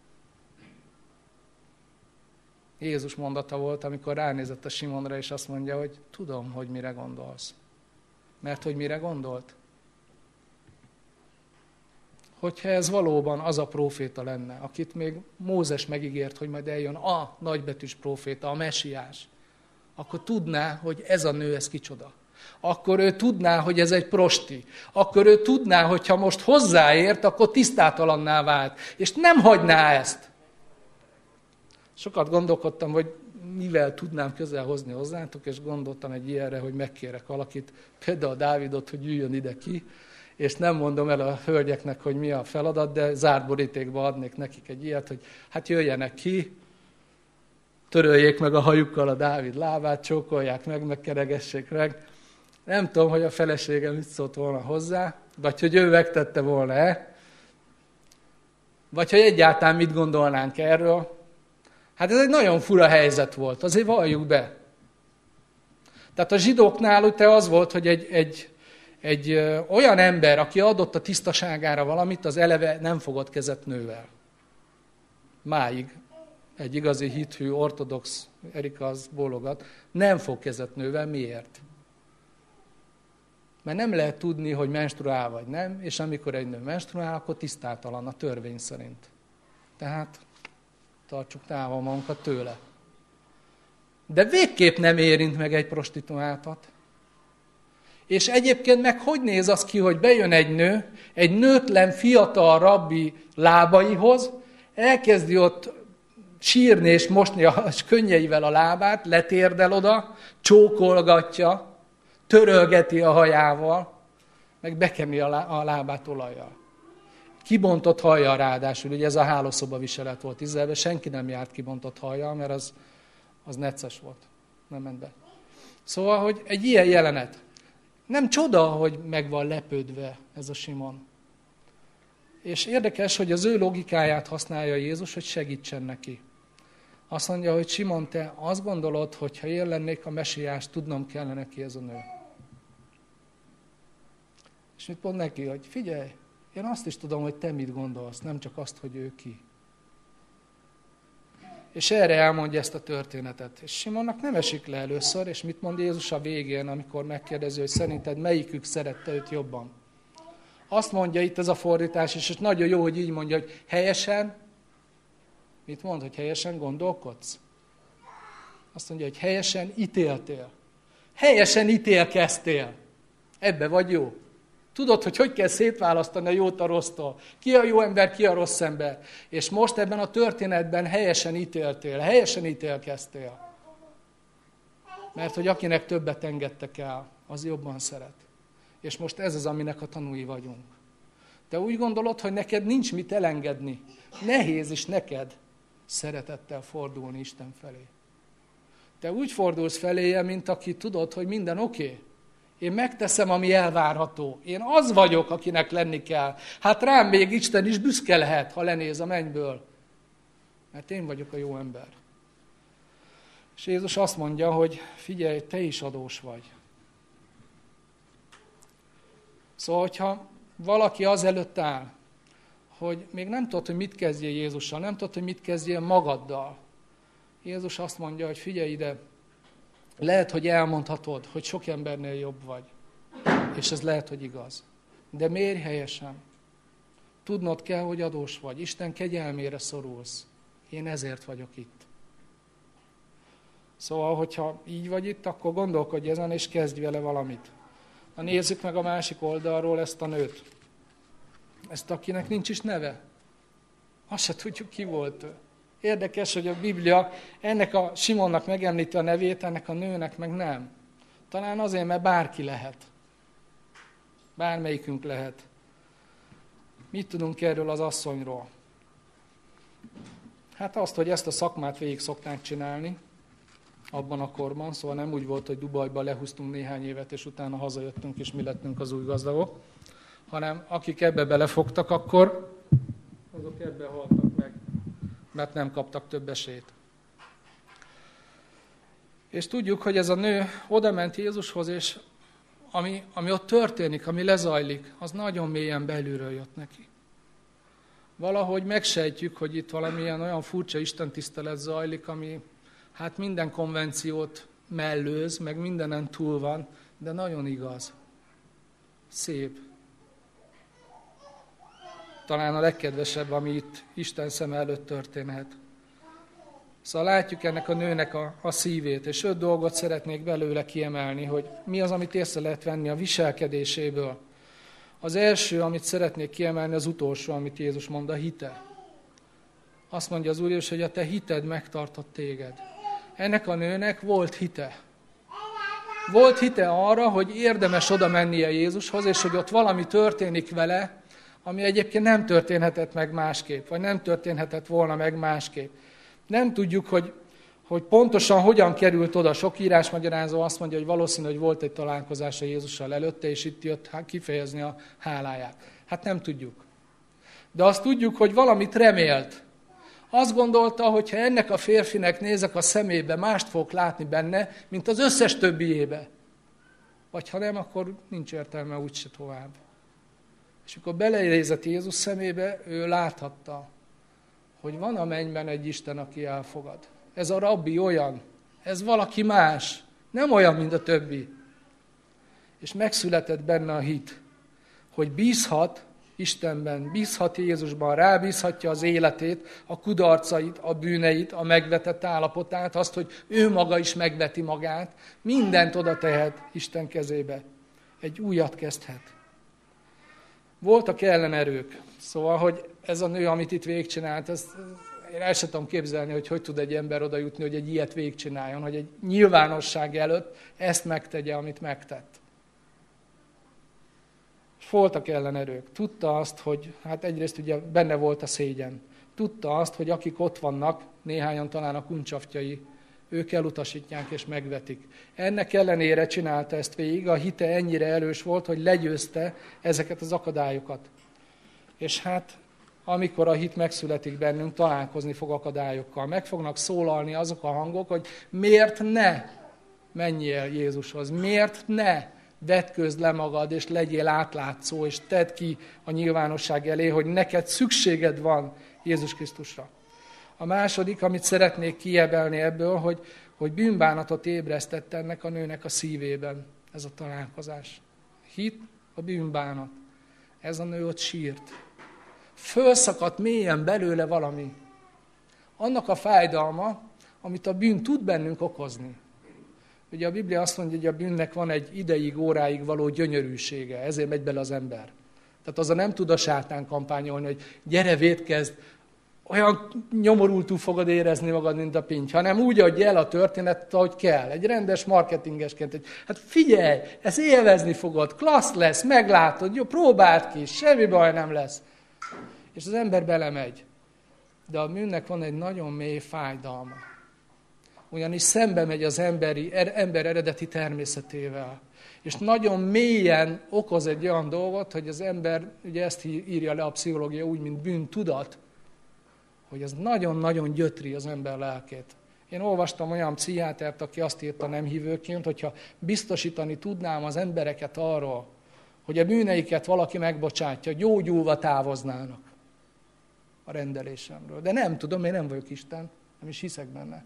Jézus mondata volt, amikor ránézett a Simonra, és azt mondja, hogy tudom, hogy mire gondolsz. Mert hogy mire gondolt? Hogyha ez valóban az a próféta lenne, akit még Mózes megígért, hogy majd eljön a nagybetűs próféta, a mesiás, akkor tudná, hogy ez a nő, ez kicsoda. Akkor ő tudná, hogy ez egy prosti. Akkor ő tudná, hogy ha most hozzáért, akkor tisztátalanná vált. És nem hagyná ezt. Sokat gondolkodtam, hogy mivel tudnám közel hozni hozzátok, és gondoltam egy ilyenre, hogy megkérek valakit, például Dávidot, hogy jöjjön ide ki, és nem mondom el a hölgyeknek, hogy mi a feladat, de zárt borítékba adnék nekik egy ilyet, hogy hát jöjjenek ki, töröljék meg a hajukkal a Dávid lábát, csókolják meg, megkeregessék meg. Nem tudom, hogy a feleségem mit szólt volna hozzá, vagy hogy ő megtette volna-e, vagy hogy egyáltalán mit gondolnánk erről. Hát ez egy nagyon fura helyzet volt, azért valljuk be. Tehát a zsidóknál ugye az volt, hogy egy, egy, egy ö, olyan ember, aki adott a tisztaságára valamit, az eleve nem fogott kezet nővel. Máig egy igazi hithű, ortodox, Erika az bólogat, nem fog kezet nővel. Miért? Mert nem lehet tudni, hogy menstruál vagy nem, és amikor egy nő menstruál, akkor tisztátalan a törvény szerint. Tehát tartsuk távol magunkat tőle. De végképp nem érint meg egy prostituáltat. És egyébként meg hogy néz az ki, hogy bejön egy nő, egy nőtlen fiatal rabbi lábaihoz, elkezdi ott sírni és mosni a könnyeivel a lábát, letérdel oda, csókolgatja, törölgeti a hajával, meg bekemi a lábát olajjal. Kibontott hajjal ráadásul, ugye ez a hálószoba viselet volt Izraelben, senki nem járt kibontott hajjal, mert az, az necces volt, nem ment be. Szóval, hogy egy ilyen jelenet. Nem csoda, hogy meg van lepődve ez a Simon. És érdekes, hogy az ő logikáját használja Jézus, hogy segítsen neki. Azt mondja, hogy Simon, te azt gondolod, hogy ha én lennék a mesiás, tudnom kellene ki ez a nő. És mit mond neki, hogy figyelj, én azt is tudom, hogy te mit gondolsz, nem csak azt, hogy ő ki. És erre elmondja ezt a történetet. És Simonnak nem esik le először, és mit mond Jézus a végén, amikor megkérdezi, hogy szerinted melyikük szerette őt jobban. Azt mondja itt ez a fordítás, és nagyon jó, hogy így mondja, hogy helyesen, mit mond, hogy helyesen gondolkodsz? Azt mondja, hogy helyesen ítéltél. Helyesen ítélkeztél. Ebbe vagy jó. Tudod, hogy hogy kell szétválasztani a jót a rossztól. Ki a jó ember, ki a rossz ember. És most ebben a történetben helyesen ítéltél, helyesen ítélkeztél. Mert hogy akinek többet engedtek el, az jobban szeret. És most ez az, aminek a tanúi vagyunk. Te úgy gondolod, hogy neked nincs mit elengedni. Nehéz is neked szeretettel fordulni Isten felé. Te úgy fordulsz feléje, mint aki tudod, hogy minden oké. Okay. Én megteszem, ami elvárható. Én az vagyok, akinek lenni kell. Hát rám még Isten is büszke lehet, ha lenéz a mennyből. Mert én vagyok a jó ember. És Jézus azt mondja, hogy figyelj, te is adós vagy. Szóval, hogyha valaki az előtt áll, hogy még nem tudod, hogy mit kezdjél Jézussal, nem tudod, hogy mit kezdjél magaddal. Jézus azt mondja, hogy figyelj ide, lehet, hogy elmondhatod, hogy sok embernél jobb vagy. És ez lehet, hogy igaz. De mérj helyesen. Tudnod kell, hogy adós vagy. Isten kegyelmére szorulsz. Én ezért vagyok itt. Szóval, hogyha így vagy itt, akkor gondolkodj ezen, és kezdj vele valamit. Na nézzük meg a másik oldalról ezt a nőt. Ezt, akinek nincs is neve. Azt se tudjuk, ki volt ő. Érdekes, hogy a Biblia ennek a Simonnak megemlíti a nevét, ennek a nőnek meg nem. Talán azért, mert bárki lehet. Bármelyikünk lehet. Mit tudunk erről az asszonyról? Hát azt, hogy ezt a szakmát végig szokták csinálni abban a korban, szóval nem úgy volt, hogy Dubajba lehúztunk néhány évet, és utána hazajöttünk, és mi lettünk az új gazdagok, hanem akik ebbe belefogtak, akkor azok ebbe haltak meg, mert nem kaptak több esélyt. És tudjuk, hogy ez a nő odament Jézushoz, és ami, ami ott történik, ami lezajlik, az nagyon mélyen belülről jött neki. Valahogy megsejtjük, hogy itt valamilyen olyan furcsa istentisztelet zajlik, ami hát minden konvenciót mellőz, meg mindenen túl van, de nagyon igaz. Szép. Talán a legkedvesebb, ami itt Isten szeme előtt történhet. Szóval látjuk ennek a nőnek a, a szívét, és öt dolgot szeretnék belőle kiemelni, hogy mi az, amit észre lehet venni a viselkedéséből. Az első, amit szeretnék kiemelni, az utolsó, amit Jézus mond, a hite. Azt mondja az Úr Jézus, hogy a te hited megtartott téged. Ennek a nőnek volt hite. Volt hite arra, hogy érdemes oda mennie Jézushoz, és hogy ott valami történik vele, ami egyébként nem történhetett meg másképp, vagy nem történhetett volna meg másképp. Nem tudjuk, hogy, hogy pontosan hogyan került oda. Sok írásmagyarázó azt mondja, hogy valószínű, hogy volt egy találkozása Jézussal előtte, és itt jött kifejezni a háláját. Hát nem tudjuk. De azt tudjuk, hogy valamit remélt. Azt gondolta, hogy ha ennek a férfinek nézek a szemébe, mást fogok látni benne, mint az összes többiébe. Vagy ha nem, akkor nincs értelme úgyse tovább. És akkor belenézett Jézus szemébe, ő láthatta, hogy van a mennyben egy Isten, aki elfogad. Ez a rabbi olyan, ez valaki más, nem olyan, mint a többi. És megszületett benne a hit, hogy bízhat Istenben, bízhat Jézusban, rábízhatja az életét, a kudarcait, a bűneit, a megvetett állapotát, azt, hogy ő maga is megveti magát, mindent oda tehet Isten kezébe. Egy újat kezdhet. Voltak ellenerők. Szóval, hogy ez a nő, amit itt végigcsinált, ezt, én el sem tudom képzelni, hogy hogy tud egy ember oda jutni, hogy egy ilyet végigcsináljon, hogy egy nyilvánosság előtt ezt megtegye, amit megtett. És voltak ellenerők. Tudta azt, hogy, hát egyrészt ugye benne volt a szégyen. Tudta azt, hogy akik ott vannak, néhányan talán a kuncsaftjai, ők elutasítják és megvetik. Ennek ellenére csinálta ezt végig, a hite ennyire erős volt, hogy legyőzte ezeket az akadályokat. És hát, amikor a hit megszületik bennünk, találkozni fog akadályokkal. Meg fognak szólalni azok a hangok, hogy miért ne menjél Jézushoz, miért ne vetközd le magad, és legyél átlátszó, és tedd ki a nyilvánosság elé, hogy neked szükséged van Jézus Krisztusra. A második, amit szeretnék kiebelni ebből, hogy, hogy bűnbánatot ébresztett ennek a nőnek a szívében ez a találkozás. Hit, a bűnbánat. Ez a nő ott sírt. Fölszakadt mélyen belőle valami. Annak a fájdalma, amit a bűn tud bennünk okozni. Ugye a Biblia azt mondja, hogy a bűnnek van egy ideig, óráig való gyönyörűsége, ezért megy bele az ember. Tehát azzal nem tud a sátán kampányolni, hogy gyere, vétkezd, olyan nyomorultul fogod érezni magad, mint a pinty, hanem úgy adja el a történetet, ahogy kell. Egy rendes marketingesként, hogy hát figyelj, ezt élvezni fogod, klassz lesz, meglátod, jó, próbáld ki, semmi baj nem lesz. És az ember belemegy. De a bűnnek van egy nagyon mély fájdalma. Ugyanis szembe megy az emberi, er, ember eredeti természetével. És nagyon mélyen okoz egy olyan dolgot, hogy az ember, ugye ezt írja le a pszichológia úgy, mint bűntudat, hogy ez nagyon-nagyon gyötri az ember lelkét. Én olvastam olyan pszichiátert, aki azt írta nem hívőként, hogyha biztosítani tudnám az embereket arról, hogy a bűneiket valaki megbocsátja, gyógyulva távoznának a rendelésemről. De nem tudom, én nem vagyok Isten, nem is hiszek benne.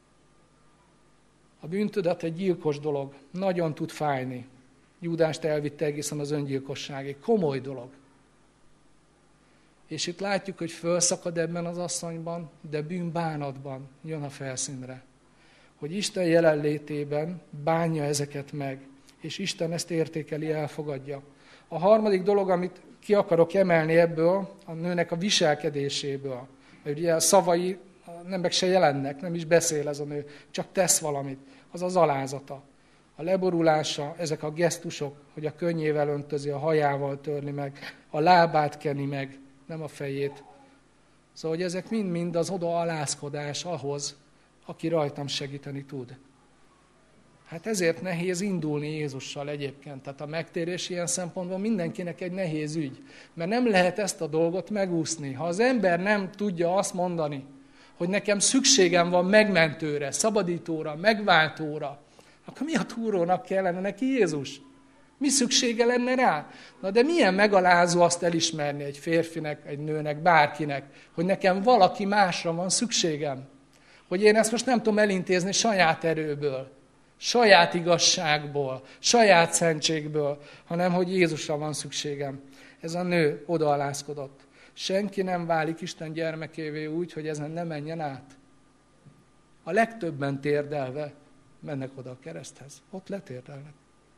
A bűntudat egy gyilkos dolog, nagyon tud fájni. Júdást elvitte egészen az öngyilkosságig, komoly dolog. És itt látjuk, hogy fölszakad ebben az asszonyban, de bűnbánatban jön a felszínre. Hogy Isten jelenlétében bánja ezeket meg, és Isten ezt értékeli, elfogadja. A harmadik dolog, amit ki akarok emelni ebből, a nőnek a viselkedéséből. Mert ugye a szavai nem meg se jelennek, nem is beszél ez a nő, csak tesz valamit. Az az alázata. A leborulása, ezek a gesztusok, hogy a könnyével öntözi, a hajával törni meg, a lábát keni meg, nem a fejét. Szóval, hogy ezek mind-mind az oda alázkodás ahhoz, aki rajtam segíteni tud. Hát ezért nehéz indulni Jézussal egyébként. Tehát a megtérés ilyen szempontból mindenkinek egy nehéz ügy. Mert nem lehet ezt a dolgot megúszni. Ha az ember nem tudja azt mondani, hogy nekem szükségem van megmentőre, szabadítóra, megváltóra, akkor mi a túrónak kellene neki Jézus? Mi szüksége lenne rá? Na de milyen megalázó azt elismerni egy férfinek, egy nőnek, bárkinek, hogy nekem valaki másra van szükségem. Hogy én ezt most nem tudom elintézni saját erőből, saját igazságból, saját szentségből, hanem hogy Jézusra van szükségem. Ez a nő odaalázkodott. Senki nem válik Isten gyermekévé úgy, hogy ezen ne menjen át. A legtöbben térdelve mennek oda a kereszthez. Ott letérdelnek.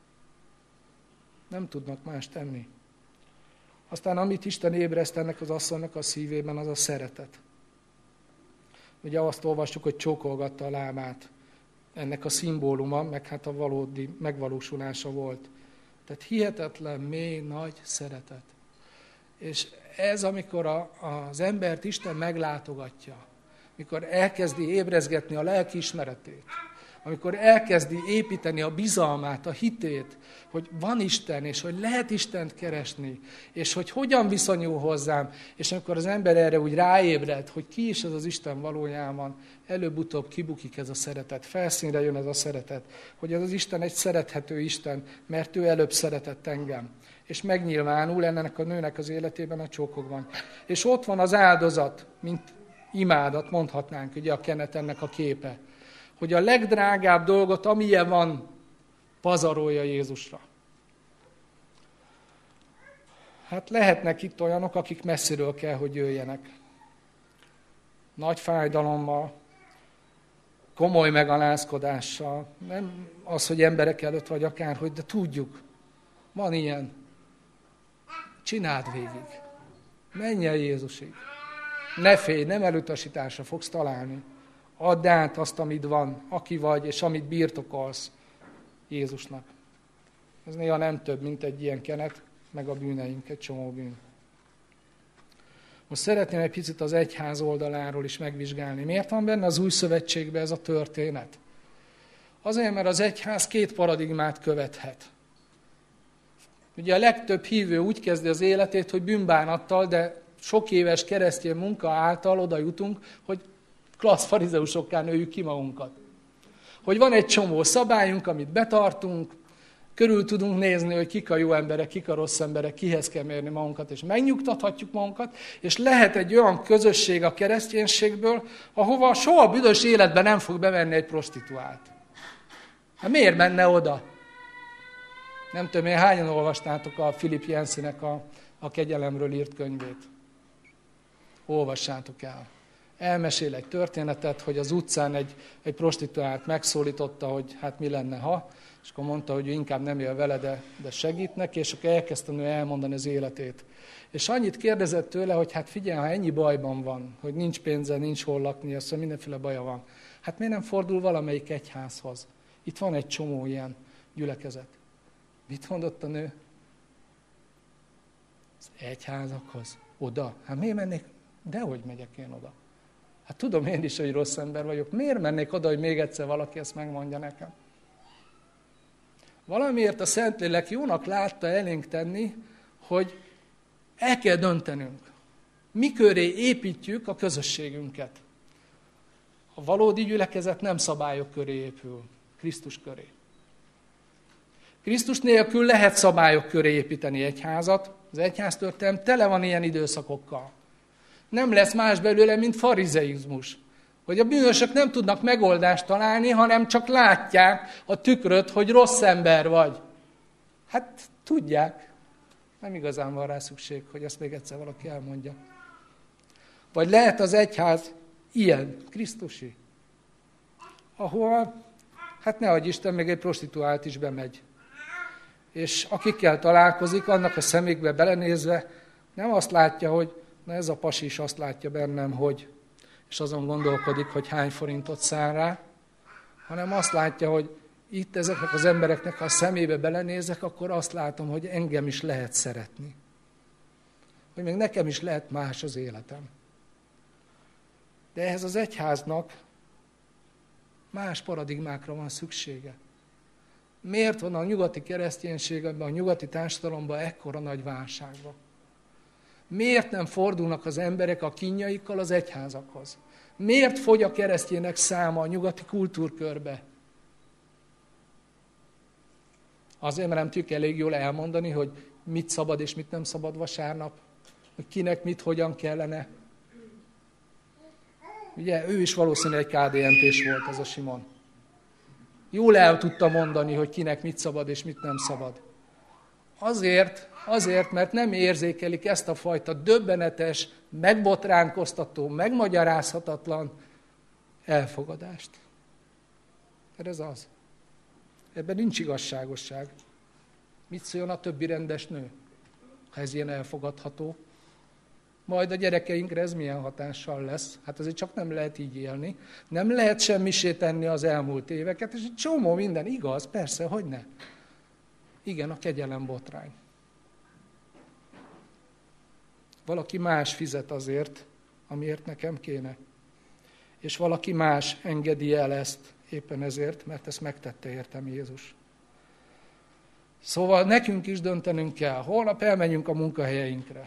Nem tudnak más tenni. Aztán amit Isten ébreszt ennek az asszonynak a szívében, az a szeretet. Ugye azt olvassuk, hogy csókolgatta a lábát. Ennek a szimbóluma, meg hát a valódi megvalósulása volt. Tehát hihetetlen, mély, nagy szeretet. És ez, amikor a, az embert Isten meglátogatja, amikor elkezdi ébrezgetni a lelkiismeretét, amikor elkezdi építeni a bizalmát, a hitét, hogy van Isten, és hogy lehet Istent keresni, és hogy hogyan viszonyul hozzám, és amikor az ember erre úgy ráébred, hogy ki is az az Isten valójában, előbb-utóbb kibukik ez a szeretet, felszínre jön ez a szeretet, hogy ez az Isten egy szerethető Isten, mert ő előbb szeretett engem. És megnyilvánul ennek a nőnek az életében a csókokban. És ott van az áldozat, mint imádat, mondhatnánk, ugye a kenet ennek a képe. Hogy a legdrágább dolgot, amilyen van, pazarolja Jézusra. Hát lehetnek itt olyanok, akik messziről kell, hogy jöjjenek. Nagy fájdalommal, komoly megalázkodással. Nem az, hogy emberek előtt vagy akárhogy, de tudjuk, van ilyen. Csináld végig. Menj el Jézusig. Ne félj, nem elutasításra fogsz találni. Add át azt, amit van, aki vagy, és amit birtokolsz Jézusnak. Ez néha nem több, mint egy ilyen kenet, meg a bűneink, egy csomó bűn. Most szeretném egy picit az egyház oldaláról is megvizsgálni. Miért van benne az új szövetségben ez a történet? Azért, mert az egyház két paradigmát követhet. Ugye a legtöbb hívő úgy kezdi az életét, hogy bűnbánattal, de sok éves keresztény munka által oda jutunk, hogy klassz farizeusokká nőjük ki magunkat. Hogy van egy csomó szabályunk, amit betartunk, körül tudunk nézni, hogy kik a jó emberek, kik a rossz emberek, kihez kell mérni magunkat, és megnyugtathatjuk magunkat, és lehet egy olyan közösség a kereszténységből, ahova soha büdös életben nem fog bemenni egy prostituált. Hát miért menne oda? Nem tudom, én hányan olvastátok a Philip Yanceynek a, a Kegyelemről írt könyvét? Olvassátok el. Elmesél egy történetet, hogy az utcán egy, egy prostituált megszólította, hogy hát mi lenne, ha, és akkor mondta, hogy ő inkább nem él vele, de, de segít neki, és akkor elkezdte ő elmondani az életét. És annyit kérdezett tőle, hogy hát figyelj, ha ennyi bajban van, hogy nincs pénze, nincs hol lakni, azt mindenféle baja van, hát miért nem fordul valamelyik egyházhoz? Itt van egy csomó ilyen gyülekezet. Mit mondott a nő? Az egyházakhoz. Oda. Hát miért mennék? Dehogy megyek én oda. Hát tudom én is, hogy rossz ember vagyok. Miért mennék oda, hogy még egyszer valaki ezt megmondja nekem? Valamiért a Szentlélek jónak látta elénk tenni, hogy el kell döntenünk. Mi köré építjük a közösségünket. A valódi gyülekezet nem szabályok köré épül, Krisztus köré. Krisztus nélkül lehet szabályok köré építeni egyházat. Az egyháztörténelem tele van ilyen időszakokkal. Nem lesz más belőle, mint farizeizmus. Hogy a bűnösök nem tudnak megoldást találni, hanem csak látják a tükröt, hogy rossz ember vagy. Hát tudják. Nem igazán van rá szükség, hogy ezt még egyszer valaki elmondja. Vagy lehet az egyház ilyen, Krisztusi, ahol, hát ne adj Isten, még egy prostituált is bemegy. És akikkel találkozik, annak a szemékbe belenézve nem azt látja, hogy na ez a pasi is azt látja bennem, hogy, és azon gondolkodik, hogy hány forintot szán rá, hanem azt látja, hogy itt ezeknek az embereknek, ha a szemébe belenézek, akkor azt látom, hogy engem is lehet szeretni. Hogy még nekem is lehet más az életem. De ehhez az egyháznak más paradigmákra van szüksége. Miért van a nyugati kereszténységben, a nyugati társadalomban ekkora nagy válságban? Miért nem fordulnak az emberek a kínjaikkal az egyházakhoz? Miért fogy a keresztjének száma a nyugati kultúrkörbe? Azért, mert nem tudjuk elég jól elmondani, hogy mit szabad és mit nem szabad vasárnap, hogy kinek mit, hogyan kellene. Ugye ő is valószínűleg egy ká dé en pés volt, ez a Simon. Jól el tudta mondani, hogy kinek mit szabad és mit nem szabad. Azért, azért, mert nem érzékelik ezt a fajta döbbenetes, megbotránkoztató, megmagyarázhatatlan elfogadást. Mert ez az. Ebben nincs igazságosság. Mit szóljon a többi rendes nő, ha ez ilyen elfogadható? Majd a gyerekeinkre ez milyen hatással lesz? Hát azért csak nem lehet így élni. Nem lehet semmisé tenni az elmúlt éveket, és egy csomó minden igaz, persze, hogy ne. Igen, a kegyelem botrány. Valaki más fizet azért, amiért nekem kéne. És valaki más engedi el ezt éppen ezért, mert ezt megtette értem Jézus. Szóval nekünk is döntenünk kell. Holnap elmenjünk a munkahelyeinkre.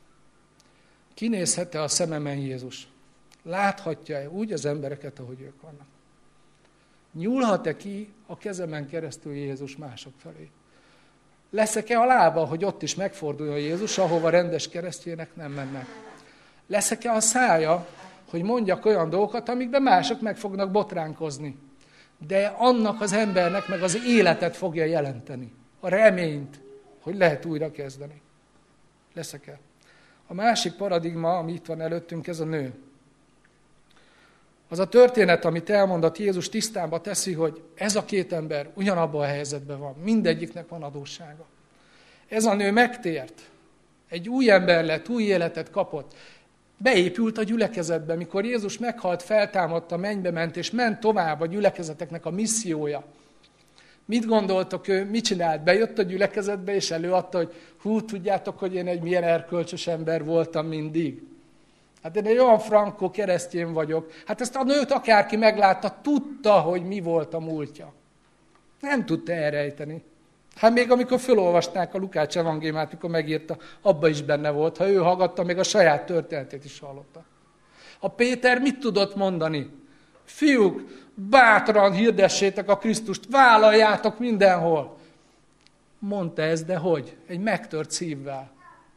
Kinézhet-e a szememen Jézus? Láthatja-e úgy az embereket, ahogy ők vannak? Nyúlhat-e ki a kezemen keresztül Jézus mások felé? Leszek-e a lába, hogy ott is megforduljon Jézus, ahova rendes keresztjének nem mennek? Leszek-e a szája, hogy mondjak olyan dolgokat, amikben mások meg fognak botránkozni? De annak az embernek meg az életet fogja jelenteni. A reményt, hogy lehet újra kezdeni. Leszek-e? A másik paradigma, ami itt van előttünk, ez a nő. Az a történet, amit elmondott Jézus, tisztába teszi, hogy ez a két ember ugyanabban a helyzetben van. Mindegyiknek van adóssága. Ez a nő megtért. Egy új ember lett, új életet kapott. Beépült a gyülekezetbe, mikor Jézus meghalt, feltámadta, mennybe ment, és ment tovább a gyülekezeteknek a missziója. Mit gondoltok ő, mit csinált? Bejött a gyülekezetbe, és előadta, hogy hú, tudjátok, hogy én egy milyen erkölcsös ember voltam mindig. Hát én egy olyan frankó keresztény vagyok. Hát ezt a nőt akárki meglátta, tudta, hogy mi volt a múltja. Nem tudta elrejteni. Hát még amikor felolvasták a Lukács evangéliumát, amikor megírta, abba is benne volt. Ha ő hallgatta, még a saját történetét is hallotta. A Péter mit tudott mondani? Fiúk, bátran hirdessétek a Krisztust, vállaljátok mindenhol. Mondta ez, de hogy? Egy megtört szívvel.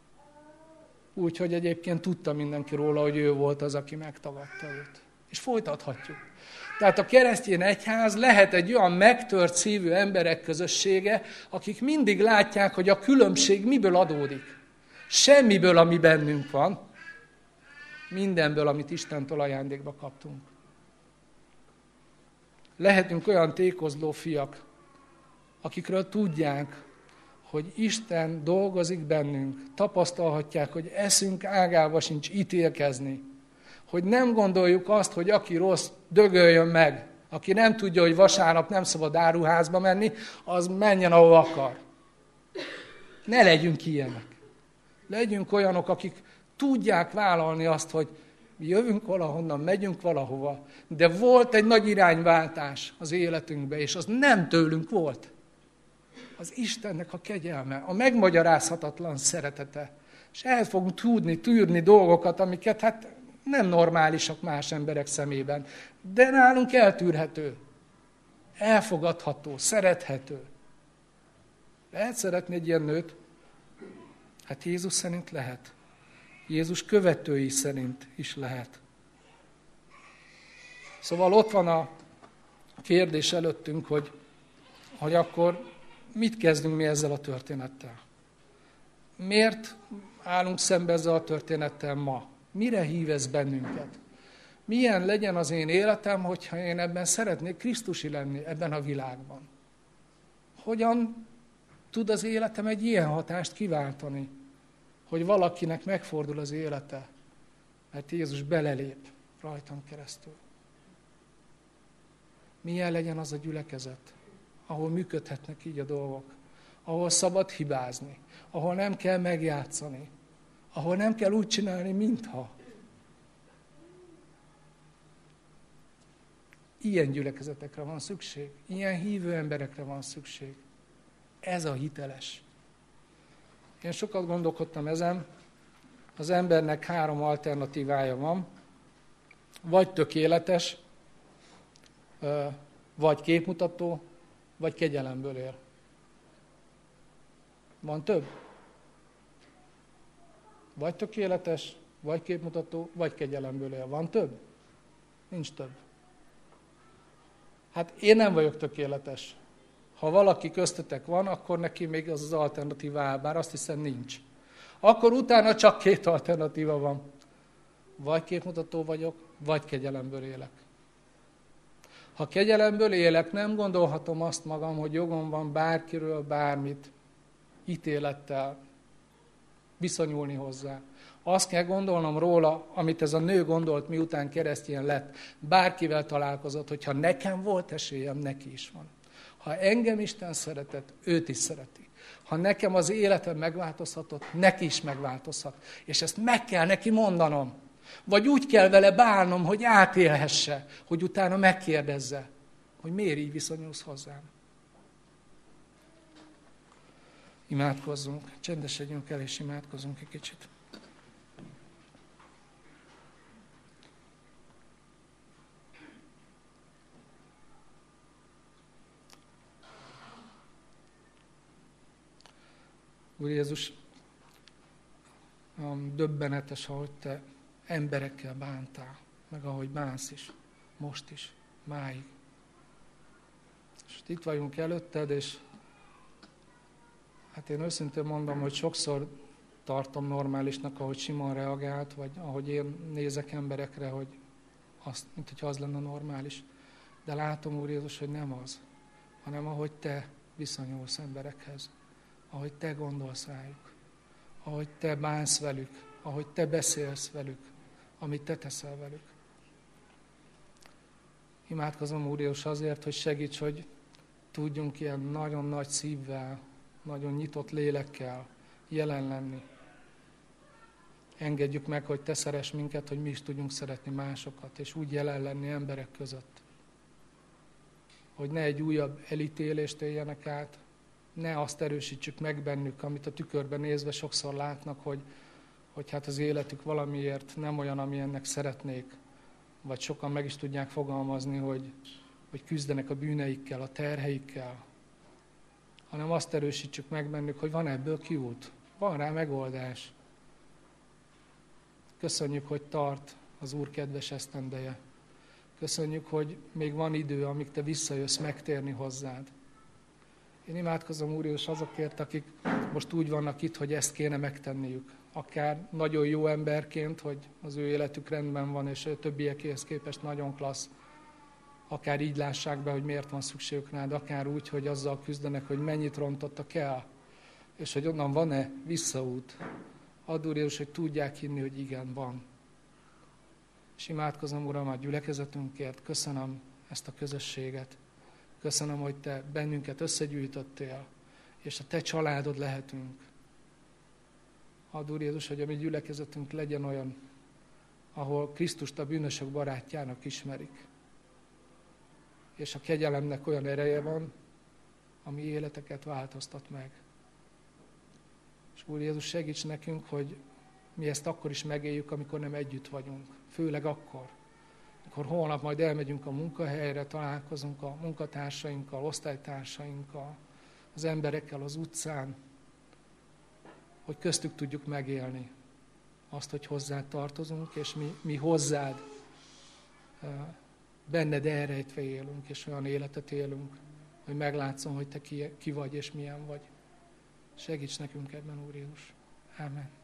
Úgyhogy egyébként tudta mindenki róla, hogy ő volt az, aki megtagadta őt. És folytathatjuk. Tehát a keresztény egyház lehet egy olyan megtört szívű emberek közössége, akik mindig látják, hogy a különbség miből adódik. Semmiből, ami bennünk van, mindenből, amit Istentől ajándékba kaptunk. Lehetünk olyan tékozló fiak, akikről tudják, hogy Isten dolgozik bennünk, tapasztalhatják, hogy eszünk ágába sincs ítélkezni, hogy nem gondoljuk azt, hogy aki rossz, dögöljön meg, aki nem tudja, hogy vasárnap nem szabad áruházba menni, az menjen, ahol akar. Ne legyünk ilyenek. Legyünk olyanok, akik tudják vállalni azt, hogy mi jövünk valahonnan, megyünk valahova, de volt egy nagy irányváltás az életünkbe, és az nem tőlünk volt. Az Istennek a kegyelme, a megmagyarázhatatlan szeretete. És el fogunk tudni tűrni dolgokat, amiket hát nem normálisak más emberek szemében, de nálunk eltűrhető, elfogadható, szerethető. Lehet szeretni egy ilyen nőt? Hát Jézus szerint lehet. Jézus követői szerint is lehet. Szóval ott van a kérdés előttünk, hogy, hogy akkor mit kezdünk mi ezzel a történettel? Miért állunk szembe ezzel a történettel ma? Mire hív ez bennünket? Milyen legyen az én életem, hogyha én ebben szeretnék krisztusi lenni, ebben a világban? Hogyan tud az életem egy ilyen hatást kiváltani, hogy valakinek megfordul az élete, mert Jézus belelép rajtam keresztül? Milyen legyen az a gyülekezet, ahol működhetnek így a dolgok, ahol szabad hibázni, ahol nem kell megjátszani, ahol nem kell úgy csinálni, mintha. Ilyen gyülekezetekre van szükség, ilyen hívő emberekre van szükség. Ez a hiteles. Én sokat gondolkodtam ezen, az embernek három alternatívája van, vagy tökéletes, vagy képmutató, vagy kegyelemből él. Van több? Vagy tökéletes, vagy képmutató, vagy kegyelemből él. Van több? Nincs több. Hát én nem vagyok tökéletes. Ha valaki köztetek van, akkor neki még az az alternatíva áll, bár azt hiszem nincs. Akkor utána csak két alternatíva van. Vagy képmutató vagyok, vagy kegyelemből élek. Ha kegyelemből élek, nem gondolhatom azt magam, hogy jogom van bárkiről bármit ítélettel viszonyulni hozzá. Azt kell gondolnom róla, amit ez a nő gondolt, miután keresztény lett. Bárkivel találkozott, hogyha nekem volt esélyem, neki is van. Ha engem Isten szeretett, őt is szereti. Ha nekem az életem megváltozhatott, neki is megváltozhat. És ezt meg kell neki mondanom. Vagy úgy kell vele bánnom, hogy átélhesse, hogy utána megkérdezze, hogy miért így viszonyulsz hozzám. Imádkozzunk, csendesedjünk el és imádkozzunk egy kicsit. Úr Jézus, döbbenetes, ahogy Te emberekkel bántál, meg ahogy bánsz is, most is, máig. És itt vagyunk előtted, és hát én őszintén mondom, hogy sokszor tartom normálisnak, ahogy Simon reagált, vagy ahogy én nézek emberekre, hogy azt, mint hogyha az lenne normális. De látom, Úr Jézus, hogy nem az, hanem ahogy Te viszonyulsz emberekhez, ahogy Te gondolsz rájuk, ahogy Te bánsz velük, ahogy Te beszélsz velük, amit Te teszel velük. Imádkozom, Úr Jézus, azért, hogy segíts, hogy tudjunk ilyen nagyon nagy szívvel, nagyon nyitott lélekkel jelen lenni. Engedjük meg, hogy Te szeress minket, hogy mi is tudjunk szeretni másokat, és úgy jelen lenni emberek között. Hogy ne egy újabb elítélést éljenek át, ne azt erősítsük meg bennük, amit a tükörben nézve sokszor látnak, hogy, hogy hát az életük valamiért nem olyan, amilyennek szeretnék. Vagy sokan meg is tudják fogalmazni, hogy, hogy küzdenek a bűneikkel, a terheikkel. Hanem azt erősítsük meg bennük, hogy van ebből kiút, van rá megoldás. Köszönjük, hogy tart az Úr kedves esztendeje. Köszönjük, hogy még van idő, amíg Te visszajössz megtérni hozzád. Én imádkozom, Úr Jézus, azokért, akik most úgy vannak itt, hogy ezt kéne megtenniük. Akár nagyon jó emberként, hogy az ő életük rendben van, és a többiekéhez képest nagyon klassz. Akár így lássák be, hogy miért van szükségük rád, akár úgy, hogy azzal küzdenek, hogy mennyit rontottak el, és hogy onnan van-e visszaút. Add, Úr Jézus, hogy tudják hinni, hogy igen, van. És imádkozom, Uram, a gyülekezetünkért, köszönöm ezt a közösséget. Köszönöm, hogy Te bennünket összegyűjtöttél, és a Te családod lehetünk. Add, Úr Jézus, hogy a mi gyülekezetünk legyen olyan, ahol Krisztust a bűnösök barátjának ismerik. És a kegyelemnek olyan ereje van, ami életeket változtat meg. És Úr Jézus, segíts nekünk, hogy mi ezt akkor is megéljük, amikor nem együtt vagyunk. Főleg akkor, amikor holnap majd elmegyünk a munkahelyre, találkozunk a munkatársainkkal, osztálytársainkkal, az emberekkel az utcán, hogy köztük tudjuk megélni azt, hogy hozzád tartozunk, és mi, mi hozzád benned elrejtve élünk, és olyan életet élünk, hogy meglátszom, hogy Te ki, ki vagy, és milyen vagy. Segíts nekünk ebben, Úr Jézus. Ámen.